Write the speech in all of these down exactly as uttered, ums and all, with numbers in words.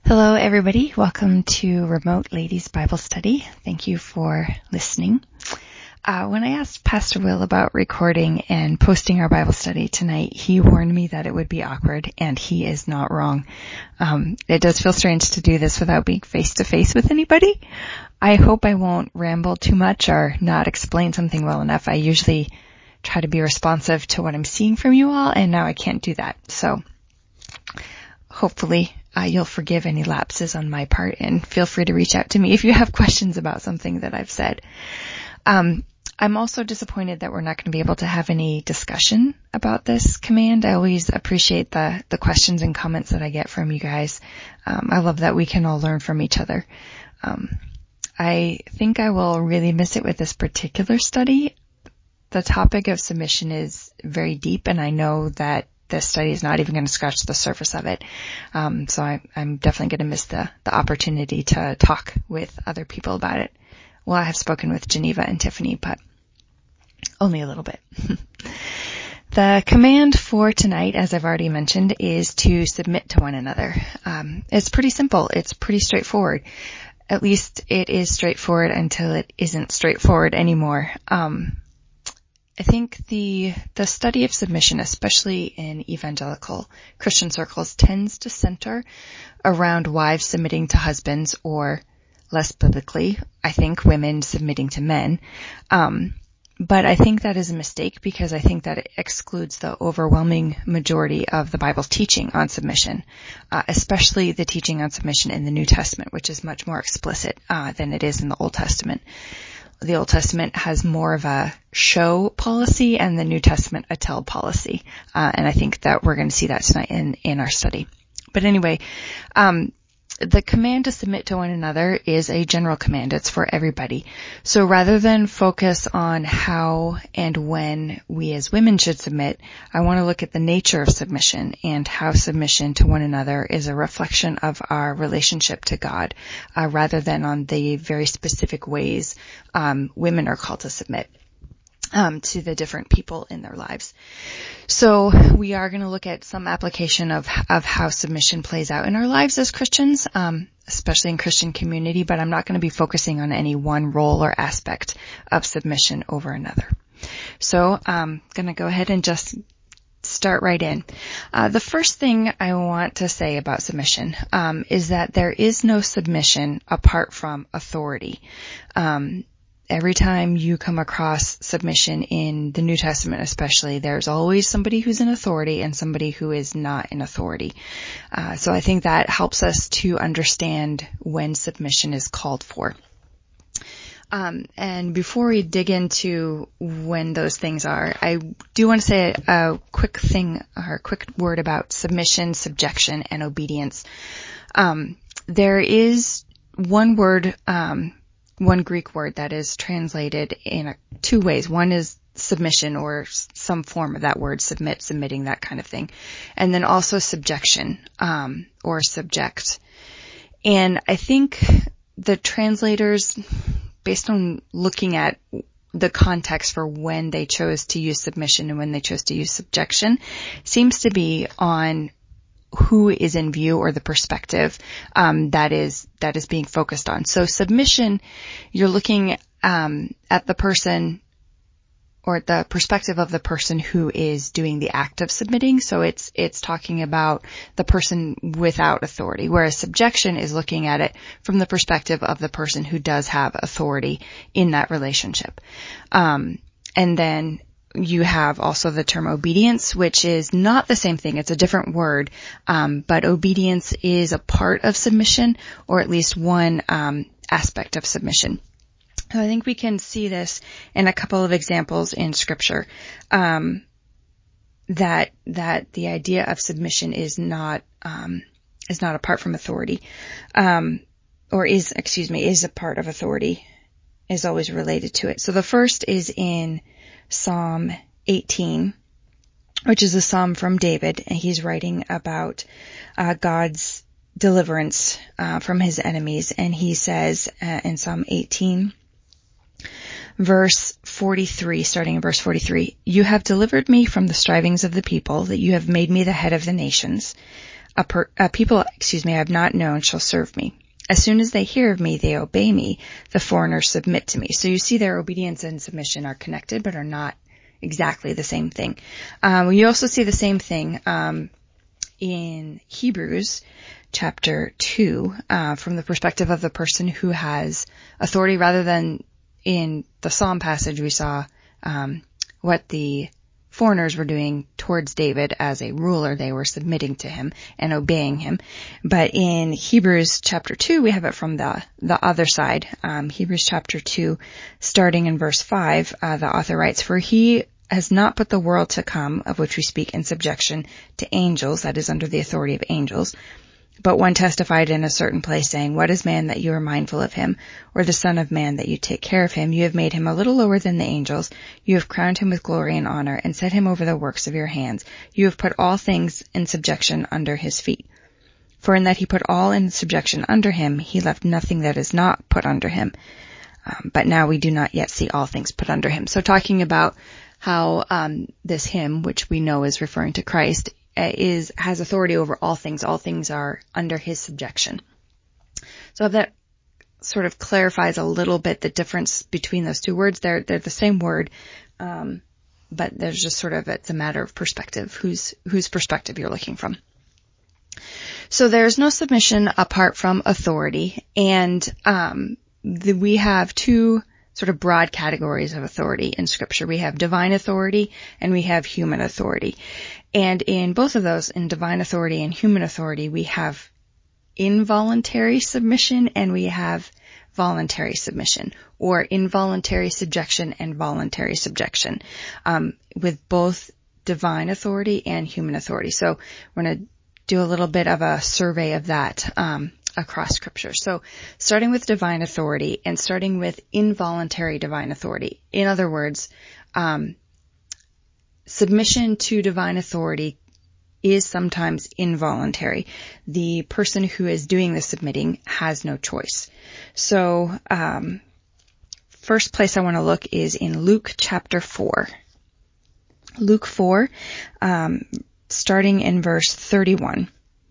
Hello, everybody. Welcome to Remote Ladies Bible Study. Thank you for listening. Uh, when I asked Pastor Will about recording and posting our Bible study tonight, he warned me that it would be awkward, and he is not wrong. Um, it does feel strange to do this without being face-to-face with anybody. I hope I won't ramble too much or not explain something well enough. I usually try to be responsive to what I'm seeing from you all, and now I can't do that. So hopefully uh, you'll forgive any lapses on my part, and feel free to reach out to me if you have questions about something that I've said. Um, I'm also disappointed that we're not going to be able to have any discussion about this command. I always appreciate the, the questions and comments that I get from you guys. Um, I love that we can all learn from each other. Um, I think I will really miss it with this particular study. The topic of submission is very deep, and I know that this study is not even going to scratch the surface of it. Um, so I, I'm definitely going to miss the, the opportunity to talk with other people about it. Well, I have spoken with Geneva and Tiffany, but only a little bit. The command for tonight, as I've already mentioned, is to submit to one another. Um, it's pretty simple. It's pretty straightforward. At least it is straightforward until it isn't straightforward anymore. Um, I think the the study of submission, especially in evangelical Christian circles, tends to center around wives submitting to husbands, or less biblically, I think women submitting to men. Um, but I think that is a mistake, because I think that it excludes the overwhelming majority of the Bible's teaching on submission, uh, especially the teaching on submission in the New Testament, which is much more explicit uh, than it is in the Old Testament. The Old Testament has more of a show policy, and the New Testament a tell policy. Uh, and I think that we're going to see that tonight in, in our study. But anyway, um, the command to submit to one another is a general command. It's for everybody. So rather than focus on how and when we as women should submit, I want to look at the nature of submission and how submission to one another is a reflection of our relationship to God, uh, rather than on the very specific ways um, women are called to submit Um, to the different people in their lives. So we are going to look at some application of of how submission plays out in our lives as Christians, um, especially in Christian community, but I'm not going to be focusing on any one role or aspect of submission over another. So I'm going to go ahead and just start right in. Uh, the first thing I want to say about submission um, is that there is no submission apart from authority. Um, Every time you come across submission in the New Testament especially, there's always somebody who's in authority and somebody who is not in authority. Uh, so I think that helps us to understand when submission is called for. Um, and before we dig into when those things are, I do want to say a, a quick thing, or a quick word about submission, subjection, and obedience. Um, there is one word, um, one Greek word that is translated in a, two ways. One is submission, or some form of that word, submit, submitting, that kind of thing. And then also subjection, um, or subject. And I think the translators, based on looking at the context for when they chose to use submission and when they chose to use subjection, seems to be on who is in view, or the perspective um, that is that is being focused on. So submission, you're looking um, at the person, or the perspective of the person who is doing the act of submitting. So it's it's talking about the person without authority, whereas subjection is looking at it from the perspective of the person who does have authority in that relationship. Um, and then you have also the term obedience, which is not the same thing. It's a different word, um, but obedience is a part of submission, or at least one um, aspect of submission. So I think we can see this in a couple of examples in Scripture, um, that that the idea of submission is not um, is not apart from authority, um, or is excuse me is a part of authority, is always related to it. So the first is in Psalm eighteen, which is a psalm from David, and he's writing about uh, God's deliverance uh, from his enemies. And he says uh, in Psalm eighteen, verse forty-three, starting in verse forty-three, "You have delivered me from the strivings of the people, that you have made me the head of the nations. A, per, a people, excuse me, I have not known shall serve me. As soon as they hear of me, they obey me. The foreigners submit to me. So you see their obedience and submission are connected, but are not exactly the same thing. Um, you also see the same thing um, in Hebrews chapter two, uh, from the perspective of the person who has authority, rather than in the Psalm passage we saw um, what the foreigners were doing towards David as a ruler. They were submitting to him and obeying him. But in Hebrews chapter two, we have it from the, the other side. Um, Hebrews chapter two, starting in verse five, uh, the author writes, "For he has not put the world to come, of which we speak, in subjection to angels," that is, under the authority of angels. "But one testified in a certain place, saying, What is man that you are mindful of him, or the son of man that you take care of him? You have made him a little lower than the angels. You have crowned him with glory and honor, and set him over the works of your hands. You have put all things in subjection under his feet. For in that he put all in subjection under him, he left nothing that is not put under him. Um, but now we do not yet see all things put under him." So talking about how um, this him, which we know is referring to Christ, is has authority over all things. All things are under his subjection. So that sort of clarifies a little bit the difference between those two words. They're they're the same word, um, but there's just sort of, it's a matter of perspective, whose whose perspective you're looking from. So there's no submission apart from authority, and um, the, we have two sort of broad categories of authority in Scripture. We have divine authority and we have human authority. And in both of those, in divine authority and human authority, we have involuntary submission and we have voluntary submission, or involuntary subjection and voluntary subjection, um, with both divine authority and human authority. So we're going to do a little bit of a survey of that um, across Scripture. So starting with divine authority and starting with involuntary divine authority. In other words, um, submission to divine authority is sometimes involuntary. The person who is doing the submitting has no choice. So, um, first place I want to look is in Luke chapter four. Luke four, um, starting in verse thirty-one.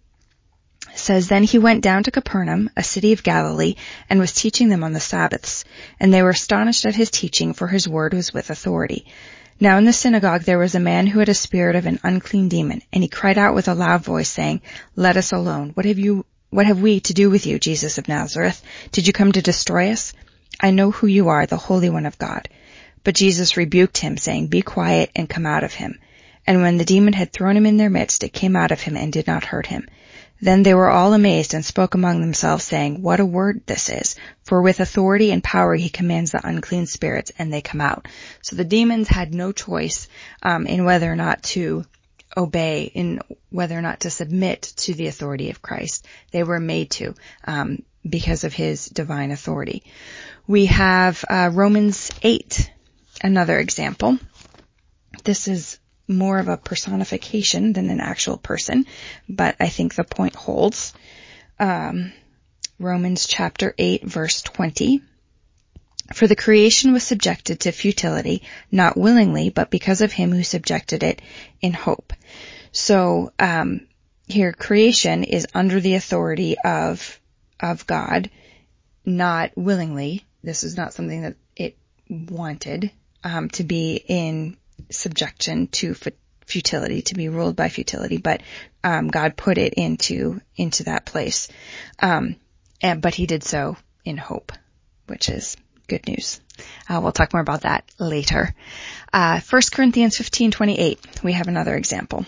Says, "Then he went down to Capernaum, a city of Galilee, and was teaching them on the Sabbaths. And they were astonished at his teaching, for his word was with authority. Now in the synagogue there was a man who had a spirit of an unclean demon, and he cried out with a loud voice, saying, 'Let us alone. What have you, what have we to do with you, Jesus of Nazareth? Did you come to destroy us? I know who you are, the Holy One of God.' But Jesus rebuked him, saying, 'Be quiet and come out of him.' And when the demon had thrown him in their midst, it came out of him and did not hurt him. Then they were all amazed and spoke among themselves, saying, 'What a word this is! For with authority and power he commands the unclean spirits, and they come out.'" So the demons had no choice um, in whether or not to obey, in whether or not to submit to the authority of Christ. They were made to um, because of his divine authority. We have uh, Romans eight, another example. This is more of a personification than an actual person, but I think the point holds. Um, Romans chapter eight, verse twenty. "For the creation was subjected to futility, not willingly, but because of him who subjected it in hope." So um, here, creation is under the authority of of God, not willingly. This is not something that it wanted um, to be in subjection to futility, to be ruled by futility, but um, God put it into into that place, um, and but He did so in hope, which is good news. Uh, we'll talk more about that later. Uh, First Corinthians fifteen twenty-eight. We have another example.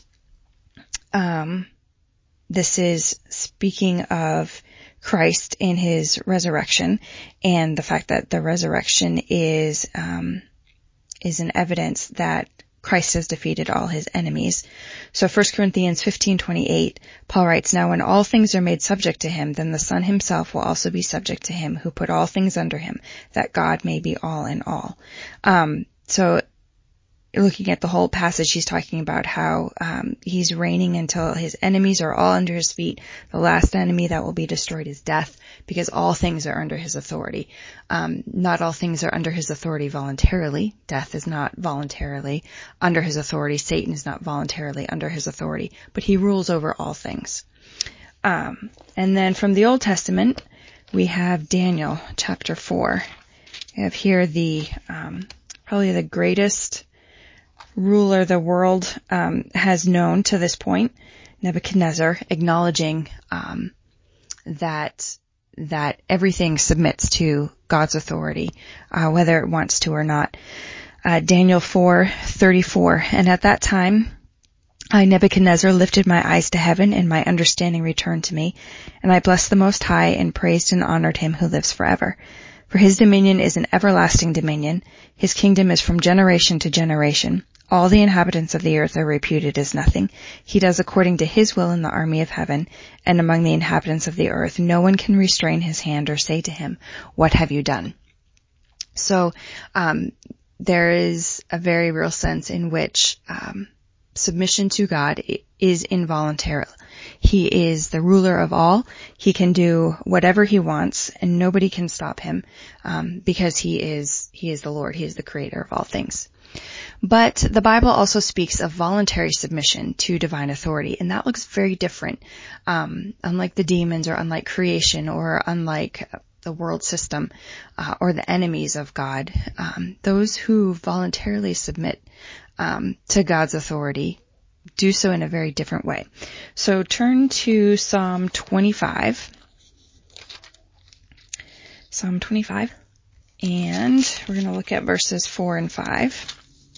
Um, this is speaking of Christ in His resurrection, and the fact that the resurrection is um, is an evidence that Christ has defeated all his enemies. So First Corinthians fifteen twenty-eight, Paul writes, "Now when all things are made subject to him, then the Son himself will also be subject to him who put all things under him, that God may be all in all." Um, so looking at the whole passage, he's talking about how um, he's reigning until his enemies are all under his feet. The last enemy that will be destroyed is death, because all things are under his authority. Um, not all things are under his authority voluntarily. Death is not voluntarily under his authority. Satan is not voluntarily under his authority, but he rules over all things. Um, and then from the Old Testament, we have Daniel chapter four. We have here the um, probably the greatest ruler the world um, has known to this point, Nebuchadnezzar, acknowledging um, that that everything submits to God's authority, uh, whether it wants to or not. Uh, Daniel four thirty-four, and at that time I, Nebuchadnezzar, lifted my eyes to heaven, and my understanding returned to me, and I blessed the Most High, and praised and honored him who lives forever. For his dominion is an everlasting dominion, his kingdom is from generation to generation. All the inhabitants of the earth are reputed as nothing. He does according to his will in the army of heaven, and among the inhabitants of the earth no one can restrain his hand or say to him, "What have you done?" So um, there is a very real sense in which um, submission to God is involuntary. He is the ruler of all. He can do whatever he wants, and nobody can stop him um, because he is he is the Lord. He is the creator of all things. But the Bible also speaks of voluntary submission to divine authority, and that looks very different. Um, unlike the demons, or unlike creation, or unlike the world system, uh, or the enemies of God, um, those who voluntarily submit um, to God's authority do so in a very different way. So turn to Psalm twenty-five. Psalm twenty-five. And we're going to look at verses four and five.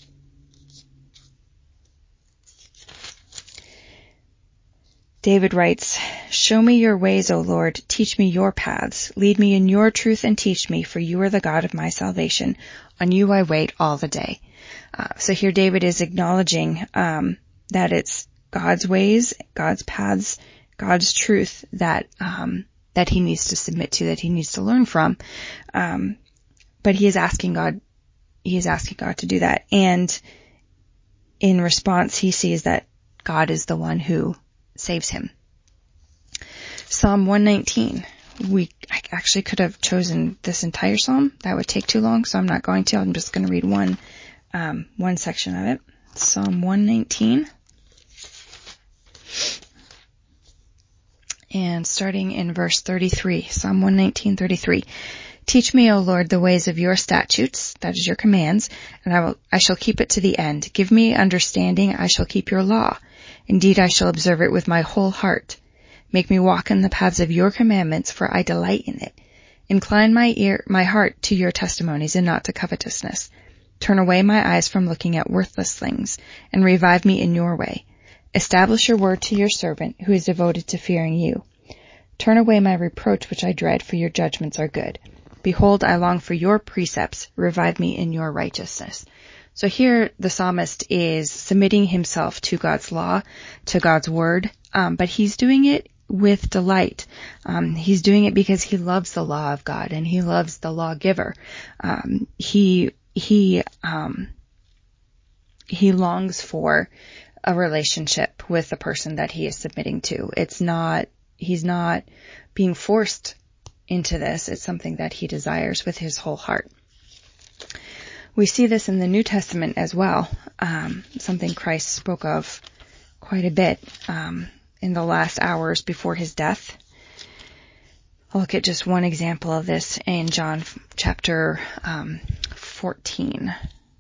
David writes, "Show me your ways, O Lord. Teach me your paths. Lead me in your truth and teach me, for you are the God of my salvation. On you I wait all the day." Uh, so here David is acknowledging um, that it's God's ways, God's paths, God's truth that um, that he needs to submit to, that he needs to learn from. Um, but he is asking God, he is asking God to do that. And in response, he sees that God is the one who saves him. Psalm one nineteen. We I actually could have chosen this entire psalm. That would take too long, so I'm not going to. I'm just going to read one um, one section of it. Psalm one nineteen. And starting in verse thirty-three. Psalm one nineteen, thirty-three. "Teach me, O Lord, the ways of your statutes," that is your commands, "and I will I shall keep it to the end. Give me understanding, I shall keep your law. Indeed, I shall observe it with my whole heart. Make me walk in the paths of your commandments, for I delight in it. Incline my ear, my heart to your testimonies, and not to covetousness. Turn away my eyes from looking at worthless things, and revive me in your way. Establish your word to your servant, who is devoted to fearing you. Turn away my reproach which I dread, for your judgments are good. Behold, I long for your precepts. Revive me in your righteousness." So here the psalmist is submitting himself to God's law, to God's word, um, but he's doing it with delight. Um, he's doing it because he loves the law of God, and he loves the lawgiver. Um, he he um, he longs for a relationship with the person that he is submitting to. It's not he's not being forced into this. It's something that he desires with his whole heart. We see this in the New Testament as well, um, something Christ spoke of quite a bit um, in the last hours before his death. I'll look at just one example of this in John chapter um, fourteen.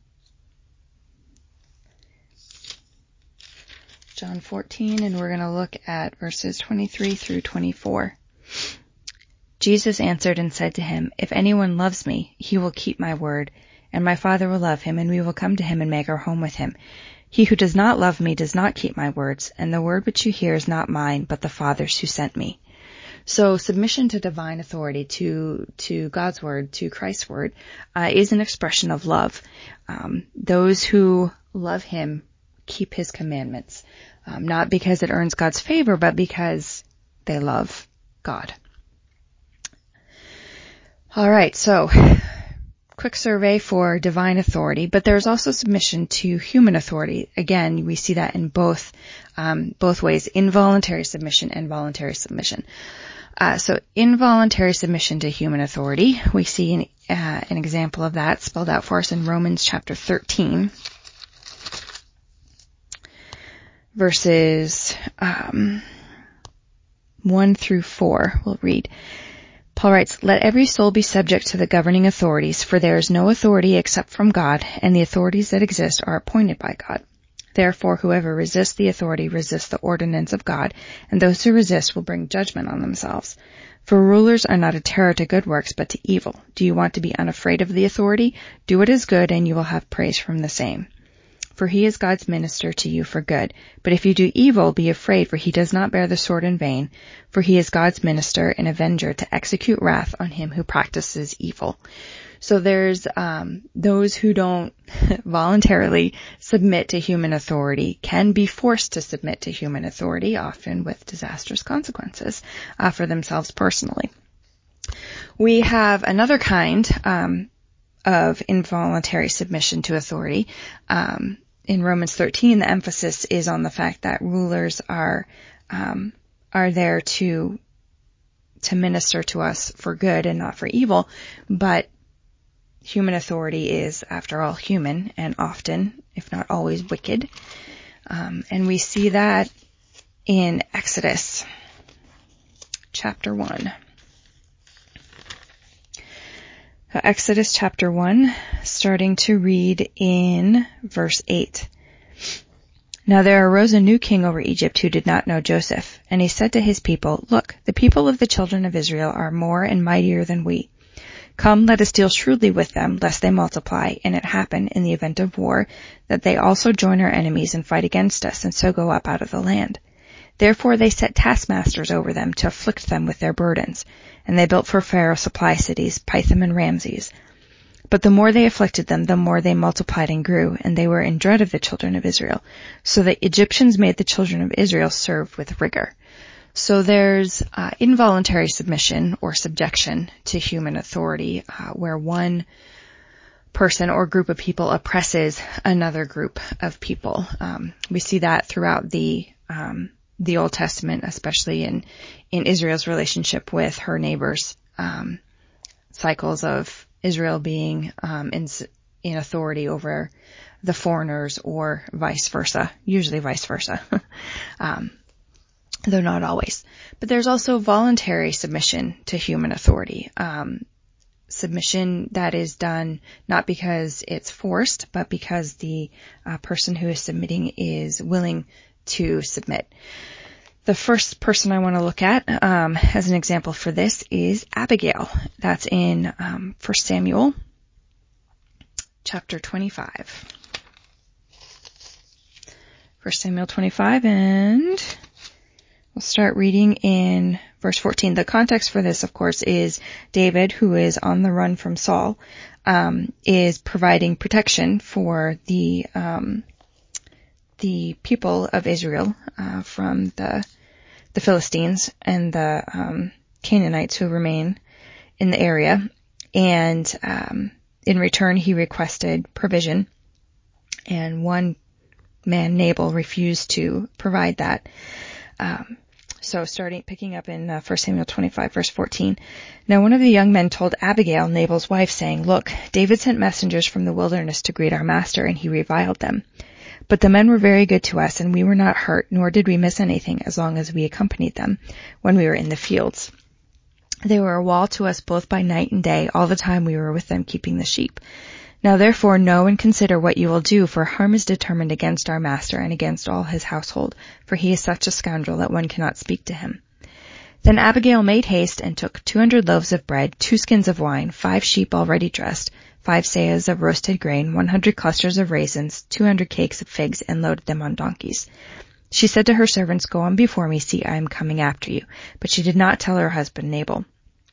John fourteen, and we're going to look at verses twenty-three through twenty-four. "Jesus answered and said to him, 'If anyone loves me, he will keep my word, and my Father will love him, and we will come to him and make our home with him. He who does not love me does not keep my words, and the word which you hear is not mine, but the Father's who sent me.'" So submission to divine authority, to to God's word, to Christ's word, uh, is an expression of love. Um, those who love him keep his commandments, um, not because it earns God's favor, but because they love God. All right, so quick survey for divine authority, but there's also submission to human authority. Again, we see that in both um, both ways, involuntary submission and voluntary submission. Uh, so involuntary submission to human authority, we see an, uh, an example of that spelled out for us in Romans chapter thirteen, verses um, one through four. We'll read. Paul writes, "Let every soul be subject to the governing authorities, for there is no authority except from God, and the authorities that exist are appointed by God. Therefore, whoever resists the authority resists the ordinance of God, and those who resist will bring judgment on themselves. For rulers are not a terror to good works, but to evil. Do you want to be unafraid of the authority? Do what is good, and you will have praise from the same. For he is God's minister to you for good. But if you do evil, be afraid, for he does not bear the sword in vain. For he is God's minister and avenger to execute wrath on him who practices evil." So there's um, those who don't voluntarily submit to human authority can be forced to submit to human authority, often with disastrous consequences uh, for themselves personally. We have another kind um, of involuntary submission to authority. Um, in Romans thirteen, the emphasis is on the fact that rulers are um, are there to to minister to us for good and not for evil, but human authority is, after all, human and often, if not always, wicked. Um, and we see that in Exodus chapter one. Exodus chapter one, starting to read in verse eight. "Now there arose a new king over Egypt who did not know Joseph, and he said to his people, 'Look, the people of the children of Israel are more and mightier than we. Come, let us deal shrewdly with them, lest they multiply, and it happen, in the event of war, that they also join our enemies and fight against us, and so go up out of the land.' Therefore they set taskmasters over them to afflict them with their burdens. And they built for Pharaoh supply cities, Pithom and Ramses. But the more they afflicted them, the more they multiplied and grew, and they were in dread of the children of Israel. So the Egyptians made the children of Israel serve with rigor." So there's uh, involuntary submission or subjection to human authority, uh, where one person or group of people oppresses another group of people. Um, we see that throughout the um, the Old Testament, especially in, in Israel's relationship with her neighbors, um, cycles of Israel being um, in, in authority over the foreigners or vice versa, usually vice versa, um, though not always. But there's also voluntary submission to human authority, um, submission that is done not because it's forced, but because the uh, person who is submitting is willing to submit. The first person I want to look at um, as an example for this is Abigail. That's in um, First Samuel chapter twenty-five. First Samuel twenty-five, and we'll start reading in verse fourteen. The context for this, of course, is David, who is on the run from Saul, um, is providing protection for the um, the people of Israel uh, from the the Philistines and the um, Canaanites who remain in the area. And um, in return, he requested provision, and one man, Nabal, refused to provide that. Um, so starting, picking up in uh, First Samuel twenty-five, verse fourteen. "Now one of the young men told Abigail, Nabal's wife, saying, 'Look, David sent messengers from the wilderness to greet our master, and he reviled them. But the men were very good to us, and we were not hurt, nor did we miss anything as long as we accompanied them when we were in the fields. They were a wall to us both by night and day, all the time we were with them keeping the sheep. Now therefore know and consider what you will do, for harm is determined against our master and against all his household, for he is such a scoundrel that one cannot speak to him.' Then Abigail made haste and took two hundred loaves of bread, two skins of wine, five sheep already dressed, five seahs of roasted grain, one hundred clusters of raisins, two hundred cakes of figs, and loaded them on donkeys. She said to her servants, 'Go on before me, see, I am coming after you.' But she did not tell her husband Nabal."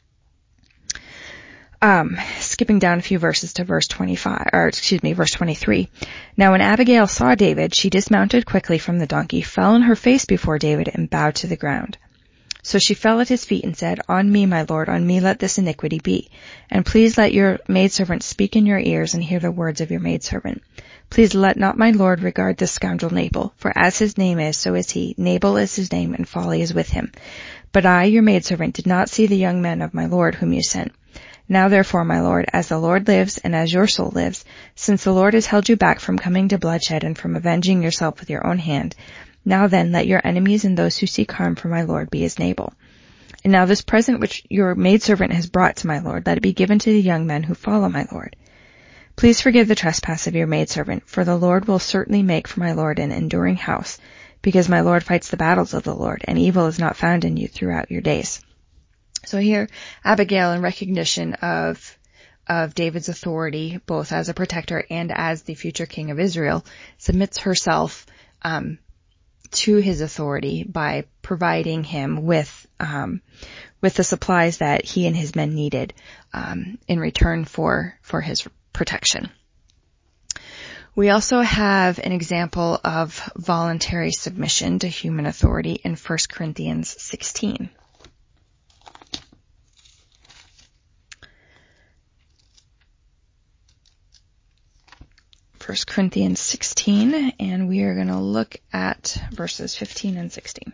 Um, skipping down a few verses to verse twenty-five, or excuse me, verse twenty-three. "Now when Abigail saw David, she dismounted quickly from the donkey, fell on her face before David, and bowed to the ground. So she fell at his feet and said, On me, my lord, on me let this iniquity be. And please let your maidservant speak in your ears and hear the words of your maidservant. Please let not my lord regard this scoundrel Nabal, for as his name is, so is he. Nabal is his name, and folly is with him. But I, your maidservant, did not see the young men of my lord whom you sent. Now therefore, my lord, as the Lord lives, and as your soul lives, since the Lord has held you back from coming to bloodshed and from avenging yourself with your own hand, now then let your enemies and those who seek harm for my lord be as Nabal. And now this present which your maidservant has brought to my lord, let it be given to the young men who follow my lord. Please forgive the trespass of your maidservant, for the Lord will certainly make for my lord an enduring house, because my lord fights the battles of the Lord, and evil is not found in you throughout your days. So here, Abigail, in recognition of of David's authority, both as a protector and as the future king of Israel, submits herself um, to his authority by providing him with um, with the supplies that he and his men needed um, in return for for his protection. We also have an example of voluntary submission to human authority in First Corinthians sixteen. First Corinthians sixteen, and we are going to look at verses fifteen and sixteen.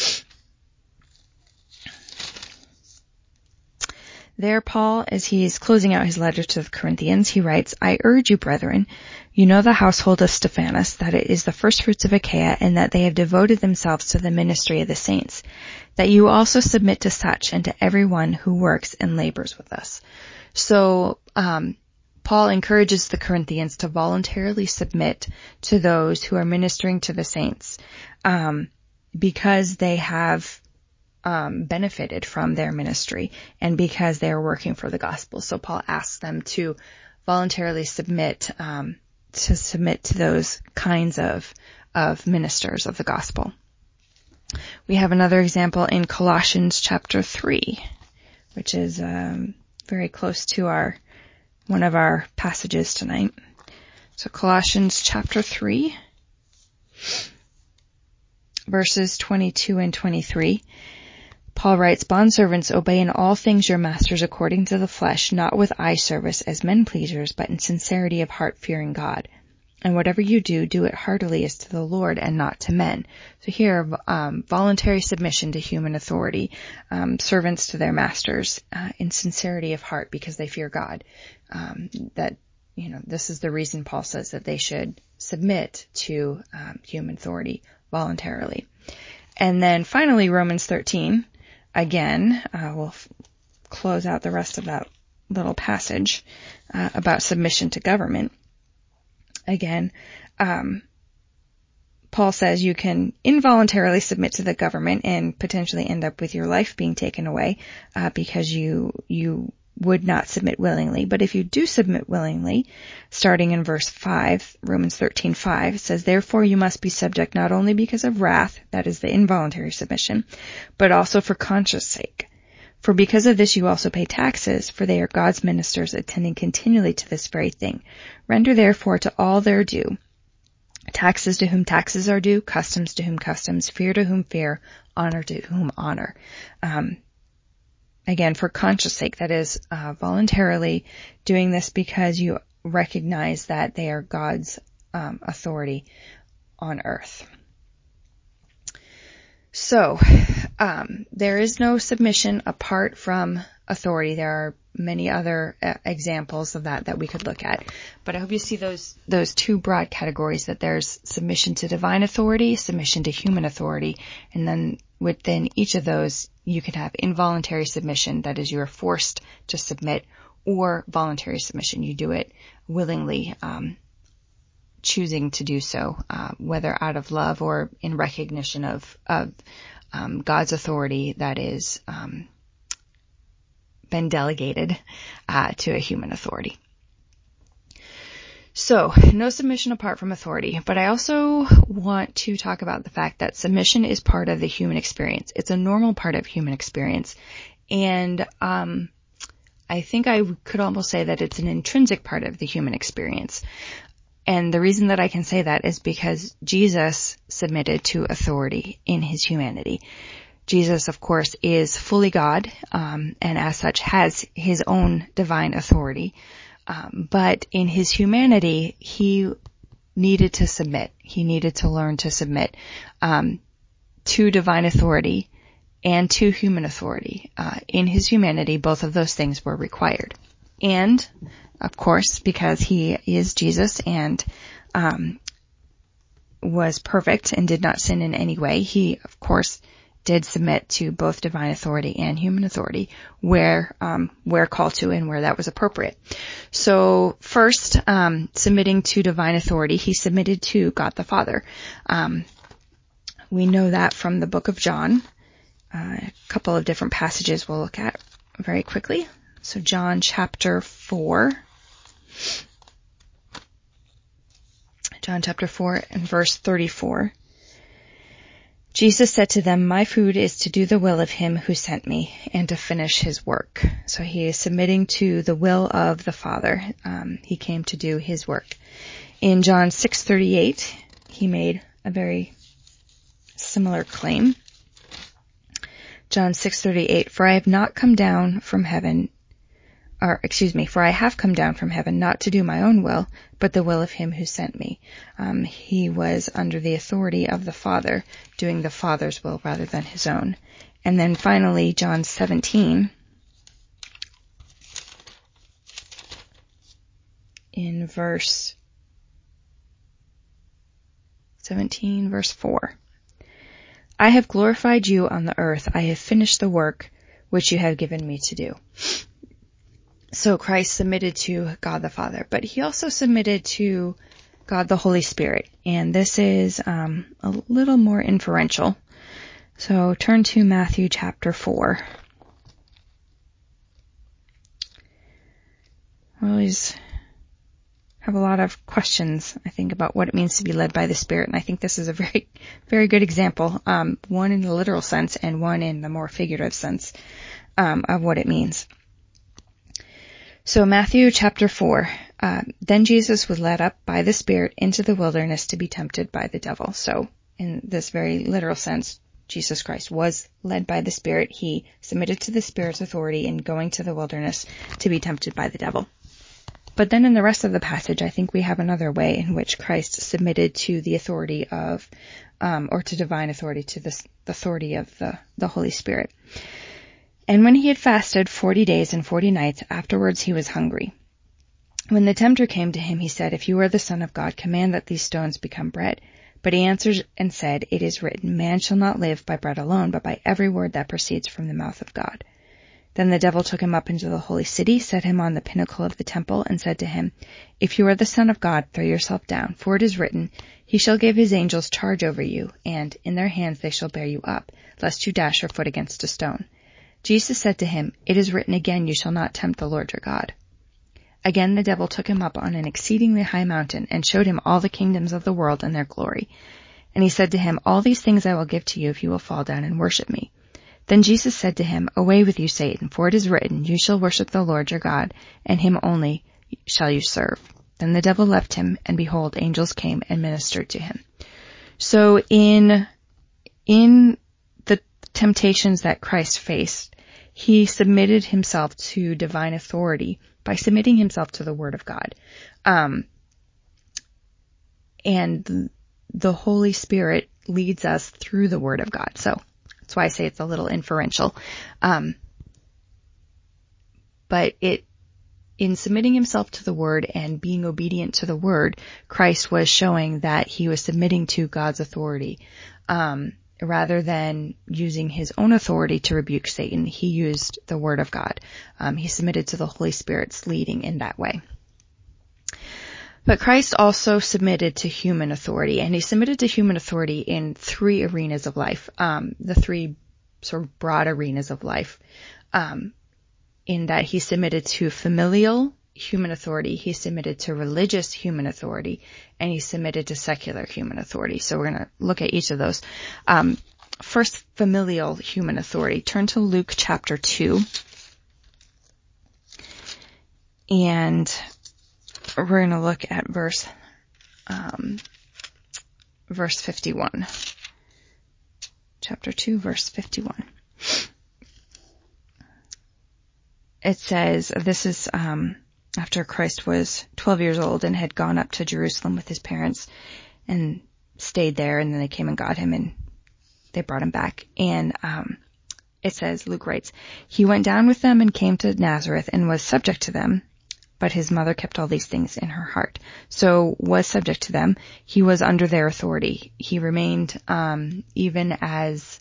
There, Paul, as he's closing out his letter to the Corinthians, he writes, I urge you, brethren, you know the household of Stephanas, that it is the firstfruits of Achaia, and that they have devoted themselves to the ministry of the saints, that you also submit to such and to every one who works and labors with us. So, um, Paul encourages the Corinthians to voluntarily submit to those who are ministering to the saints, um, because they have um, benefited from their ministry and because they are working for the gospel. So Paul asks them to voluntarily submit, um, to submit to those kinds of of ministers of the gospel. We have another example in Colossians chapter three, which is um, very close to our one of our passages tonight. So Colossians chapter three, verses twenty-two and twenty-three. Paul writes, Bondservants, obey in all things your masters according to the flesh, not with eye service as men pleasers, but in sincerity of heart fearing God. And whatever you do, do it heartily as to the Lord and not to men. So here, um, voluntary submission to human authority, um, servants to their masters, uh, in sincerity of heart because they fear God. Um, that, you know, this is the reason Paul says that they should submit to um, human authority voluntarily. And then finally, Romans thirteen. Again, uh, we'll f- close out the rest of that little passage uh, about submission to government. Again, um, Paul says you can involuntarily submit to the government and potentially end up with your life being taken away uh, because you you would not submit willingly. But if you do submit willingly, starting in verse five, Romans thirteen five, it says, Therefore you must be subject not only because of wrath, that is the involuntary submission, but also for conscience sake. For because of this you also pay taxes, for they are God's ministers, attending continually to this very thing. Render therefore to all their due, taxes to whom taxes are due, customs to whom customs, fear to whom fear, honor to whom honor. Um, again, for conscience sake, that is uh, voluntarily doing this because you recognize that they are God's um, authority on earth. So, um, there is no submission apart from authority. There are many other uh, examples of that that we could look at. But I hope you see those those two broad categories, that there's submission to divine authority, submission to human authority, and then within each of those, you could have involuntary submission, that is, you are forced to submit, or voluntary submission. You do it willingly, um, choosing to do so, uh, whether out of love or in recognition of, of um, God's authority that is um, been delegated uh, to a human authority. So, no submission apart from authority. But I also want to talk about the fact that submission is part of the human experience. It's a normal part of human experience. And um, I think I could almost say that it's an intrinsic part of the human experience. And the reason that I can say that is because Jesus submitted to authority in his humanity. Jesus, of course, is fully God, um, and as such has his own divine authority. Um, but in his humanity, he needed to submit. He needed to learn to submit um, to divine authority and to human authority. Uh, in his humanity, both of those things were required. And, of course, because he is Jesus and um, was perfect and did not sin in any way, he, of course, did submit to both divine authority and human authority where um, where called to and where that was appropriate. So first, um, submitting to divine authority, he submitted to God the Father. Um, we know that from the book of John. Uh, a couple of different passages we'll look at very quickly. So John chapter four. John chapter four and verse thirty-four. Jesus said to them, "My food is to do the will of him who sent me and to finish his work." So he is submitting to the will of the Father. Um, he came to do his work. In John six thirty-eight, he made a very similar claim. John six thirty-eight, "For I have not come down from heaven, or excuse me, for I have come down from heaven not to do my own will, but the will of him who sent me." Um, he was under the authority of the Father, doing the Father's will rather than his own. And then finally, John seventeen, in verse seventeen, verse four. "I have glorified you on the earth. I have finished the work which you have given me to do." So Christ submitted to God the Father, but he also submitted to God the Holy Spirit. And this is um, a little more inferential. So turn to Matthew chapter four. We always have a lot of questions, I think, about what it means to be led by the Spirit. And I think this is a very, very good example, um, one in the literal sense and one in the more figurative sense um, of what it means. So Matthew chapter four, uh, then Jesus was led up by the Spirit into the wilderness to be tempted by the devil. So in this very literal sense, Jesus Christ was led by the Spirit. He submitted to the Spirit's authority in going to the wilderness to be tempted by the devil. But then in the rest of the passage, I think we have another way in which Christ submitted to the authority of, um, or to divine authority, to the, the authority of the, the Holy Spirit. "And when he had fasted forty days and forty nights, afterwards he was hungry. When the tempter came to him, he said, 'If you are the Son of God, command that these stones become bread.' But he answered and said, 'It is written, man shall not live by bread alone, but by every word that proceeds from the mouth of God.' Then the devil took him up into the holy city, set him on the pinnacle of the temple, and said to him, 'If you are the Son of God, throw yourself down, for it is written, he shall give his angels charge over you, and in their hands they shall bear you up, lest you dash your foot against a stone.' Jesus said to him, 'It is written again, you shall not tempt the Lord your God.' Again the devil took him up on an exceedingly high mountain, and showed him all the kingdoms of the world and their glory. And he said to him, 'All these things I will give to you if you will fall down and worship me.' Then Jesus said to him, 'Away with you, Satan, for it is written, you shall worship the Lord your God, and him only shall you serve.' Then the devil left him, and behold, angels came and ministered to him." So in, in the temptations that Christ faced, he submitted himself to divine authority by submitting himself to the Word of God. Um, and the Holy Spirit leads us through the Word of God. So that's why I say it's a little inferential. Um, but it, in submitting himself to the Word and being obedient to the Word, Christ was showing that he was submitting to God's authority. Um, rather than using his own authority to rebuke Satan, he used the Word of God. Um, he submitted to the Holy Spirit's leading in that way. But Christ also submitted to human authority, and he submitted to human authority in three arenas of life, um, the three sort of broad arenas of life, um, in that he submitted to familial human authority, he submitted to religious human authority, and he submitted to secular human authority. So we're going to look at each of those. Um, first, familial human authority. Turn to Luke chapter two. And we're going to look at verse, um, verse fifty-one. chapter two, verse fifty-one. It says, this is um, after Christ was twelve years old and had gone up to Jerusalem with his parents and stayed there, and then they came and got him and they brought him back. And um, it says, Luke writes, he went down with them and came to Nazareth and was subject to them, but his mother kept all these things in her heart. So was subject to them. He was under their authority. He remained, um, even as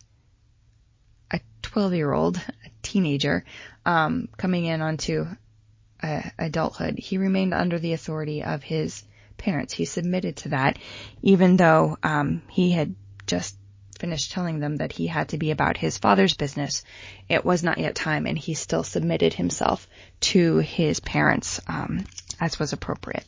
a twelve-year-old, a teenager, um, coming in onto uh, adulthood. He remained under the authority of his parents. He submitted to that, even though um, he had just finished telling them that he had to be about his father's business. It was not yet time, and he still submitted himself to his parents, um, as was appropriate.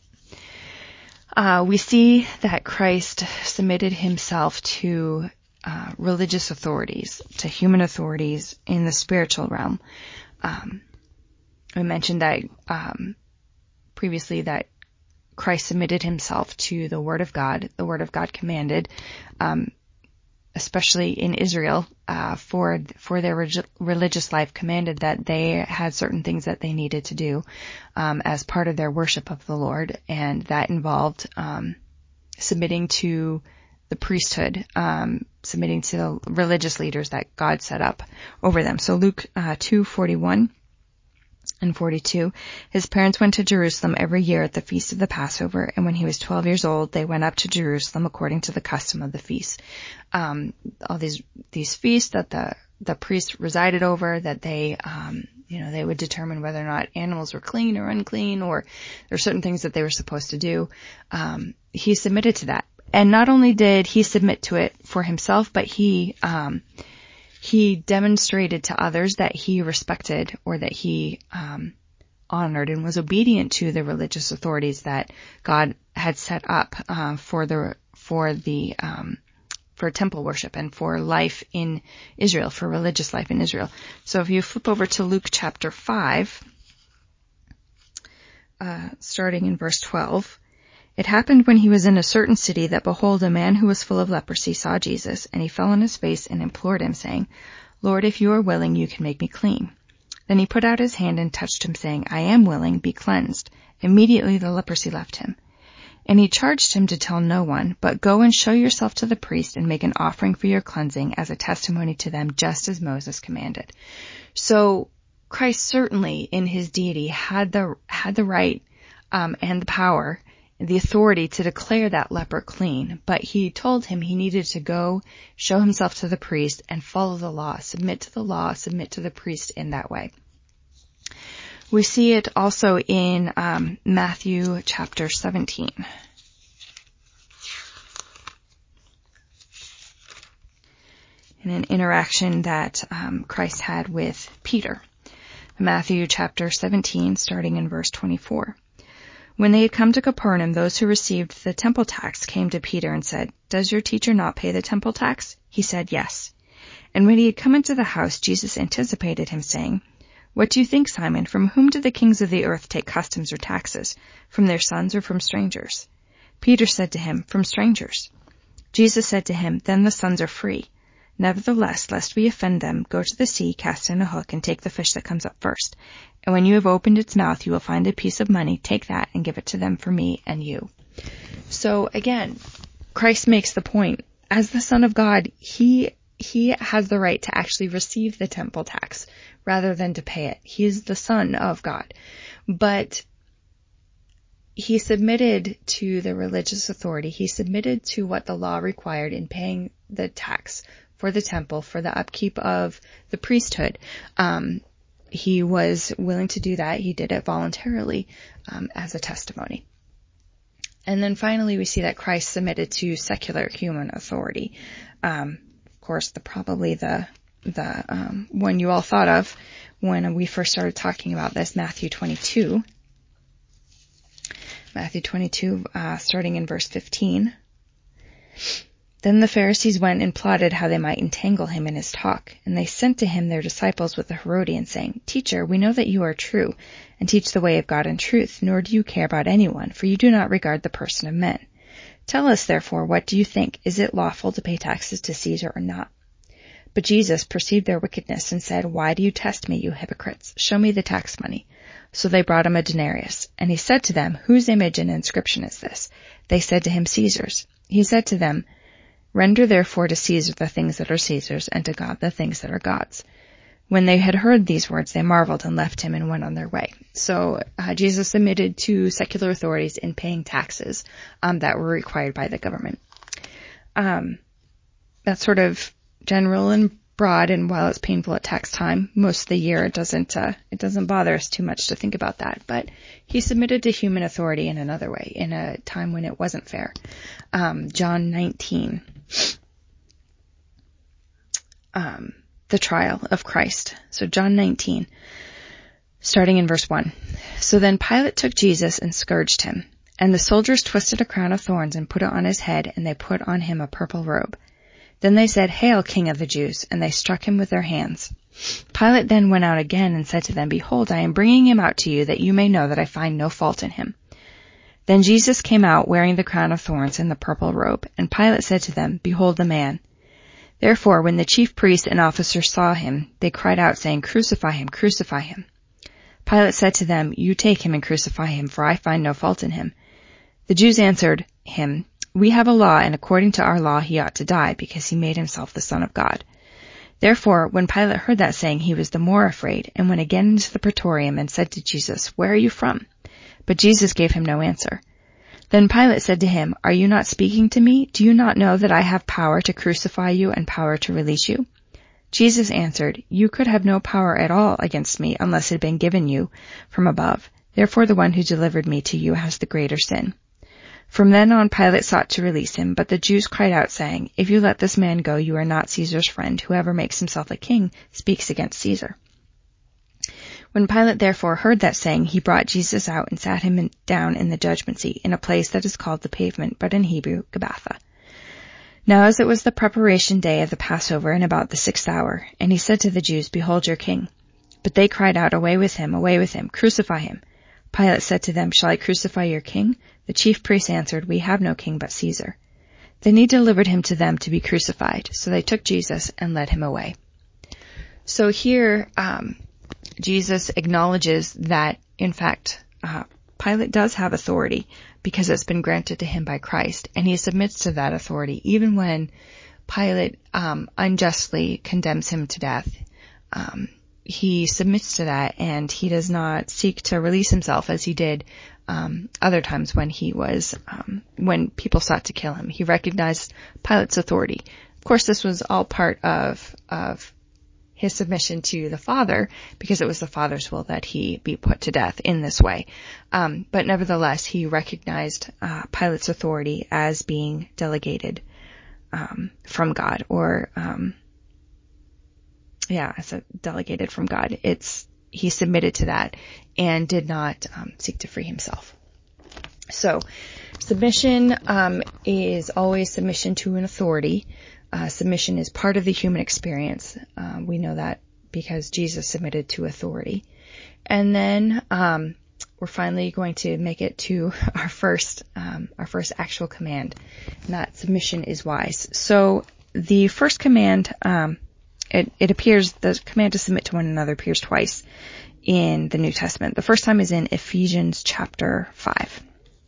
Uh, we see that Christ submitted himself to uh, religious authorities, to human authorities in the spiritual realm. Um, I mentioned that um, previously that Christ submitted himself to the Word of God. The Word of God commanded, um, especially in Israel, uh, for for their reg- religious life, commanded that they had certain things that they needed to do um, as part of their worship of the Lord, and that involved um, submitting to the priesthood, um, submitting to the religious leaders that God set up over them. So Luke uh, two forty-one and forty-two, his parents went to Jerusalem every year at the feast of the Passover, and when he was twelve years old, they went up to Jerusalem according to the custom of the feast. Um, all these these feasts that the the priests resided over, that they um, you know they would determine whether or not animals were clean or unclean, or there are certain things that they were supposed to do. Um, he submitted to that, and not only did he submit to it for himself, but he um, he demonstrated to others that he respected, or that he um, honored and was obedient to the religious authorities that God had set up uh, for the for the um, for temple worship and for life in Israel, for religious life in Israel. So if you flip over to Luke chapter five, uh, starting in verse twelve. It happened when he was in a certain city that, behold, a man who was full of leprosy saw Jesus, and he fell on his face and implored him, saying, Lord, if you are willing, you can make me clean. Then he put out his hand and touched him, saying, I am willing, be cleansed. Immediately the leprosy left him. And he charged him to tell no one, but go and show yourself to the priest and make an offering for your cleansing as a testimony to them, just as Moses commanded. So Christ certainly in his deity had the, had the right um, and the power, the authority to declare that leper clean, but he told him he needed to go show himself to the priest and follow the law, submit to the law, submit to the priest in that way. We see it also in um, Matthew chapter seventeen. In an interaction that um, Christ had with Peter. Matthew chapter seventeen, starting in verse twenty-four. When they had come to Capernaum, those who received the temple tax came to Peter and said, Does your teacher not pay the temple tax? He said, Yes. And when he had come into the house, Jesus anticipated him, saying, What do you think, Simon? From whom do the kings of the earth take customs or taxes? From their sons or from strangers? Peter said to him, From strangers. Jesus said to him, Then the sons are free. Nevertheless, lest we offend them, go to the sea, cast in a hook, and take the fish that comes up first. And when you have opened its mouth, you will find a piece of money. Take that and give it to them for me and you. So again, Christ makes the point, as the Son of God, he he has the right to actually receive the temple tax rather than to pay it. He is the Son of God. But he submitted to the religious authority. He submitted to what the law required in paying the tax for the temple, for the upkeep of the priesthood. Um, he was willing to do that. He did it voluntarily um, as a testimony. And then finally, we see that Christ submitted to secular human authority. Um, of course, the probably the the um, one you all thought of when we first started talking about this, Matthew twenty-two. Matthew twenty-two, uh, starting in verse fifteen. Then the Pharisees went and plotted how they might entangle him in his talk. And they sent to him their disciples with the Herodians, saying, Teacher, we know that you are true, and teach the way of God in truth, nor do you care about anyone, for you do not regard the person of men. Tell us, therefore, what do you think? Is it lawful to pay taxes to Caesar or not? But Jesus perceived their wickedness and said, "Why do you test me, you hypocrites? Show me the tax money." So they brought him a denarius. And he said to them, "Whose image and inscription is this?" They said to him, "Caesar's." He said to them, "Render therefore to Caesar the things that are Caesar's, and to God the things that are God's." When they had heard these words, they marveled and left him and went on their way. So uh, Jesus submitted to secular authorities in paying taxes um, that were required by the government. Um, that's sort of general and broad, and while it's painful at tax time, most of the year it doesn't uh, it doesn't bother us too much to think about that. But he submitted to human authority in another way, in a time when it wasn't fair. Um, John nineteen, um, the trial of Christ. So John nineteen, starting in verse one. So then Pilate took Jesus and scourged him, and the soldiers twisted a crown of thorns and put it on his head, and they put on him a purple robe. Then they said, "Hail, King of the Jews!" and they struck him with their hands. Pilate then went out again and said to them, "Behold, I am bringing him out to you, that you may know that I find no fault in him." Then Jesus came out wearing the crown of thorns and the purple robe, and Pilate said to them, "Behold the man." Therefore, when the chief priests and officers saw him, they cried out, saying, "Crucify him, crucify him." Pilate said to them, "You take him and crucify him, for I find no fault in him." The Jews answered him, "We have a law, and according to our law he ought to die, because he made himself the Son of God." Therefore, when Pilate heard that saying, he was the more afraid, and went again into the praetorium and said to Jesus, "Where are you from?" But Jesus gave him no answer. Then Pilate said to him, "Are you not speaking to me? Do you not know that I have power to crucify you and power to release you?" Jesus answered, "You could have no power at all against me unless it had been given you from above. Therefore the one who delivered me to you has the greater sin." From then on Pilate sought to release him, but the Jews cried out, saying, "If you let this man go, you are not Caesar's friend. Whoever makes himself a king speaks against Caesar." When Pilate therefore heard that saying, he brought Jesus out and sat him in, down in the judgment seat, in a place that is called the Pavement, but in Hebrew, Gabbatha. Now as it was the preparation day of the Passover, and about the sixth hour, and he said to the Jews, "Behold your king." But they cried out, "Away with him, away with him, crucify him." Pilate said to them, "Shall I crucify your king?" The chief priests answered, "We have no king but Caesar." Then he delivered him to them to be crucified. So they took Jesus and led him away. So here, um, Jesus acknowledges that, in fact, uh, Pilate does have authority because it's been granted to him by Christ, and he submits to that authority even when Pilate um, unjustly condemns him to death. Um, he submits to that, and he does not seek to release himself as he did um, other times when he was um, when people sought to kill him. He recognized Pilate's authority. Of course, this was all part of of his submission to the Father, because it was the Father's will that he be put to death in this way. Um, but nevertheless, he recognized uh, Pilate's authority as being delegated um, from God, or um, yeah, as a delegated from God. It's he submitted to that and did not um, seek to free himself. So, submission um, is always submission to an authority. Uh, submission is part of the human experience. Uh, we know that because Jesus submitted to authority. And then um, we're finally going to make it to our first, um, our first actual command, and that submission is wise. So the first command, um, it, it appears, the command to submit to one another appears twice in the New Testament. The first time is in Ephesians chapter five.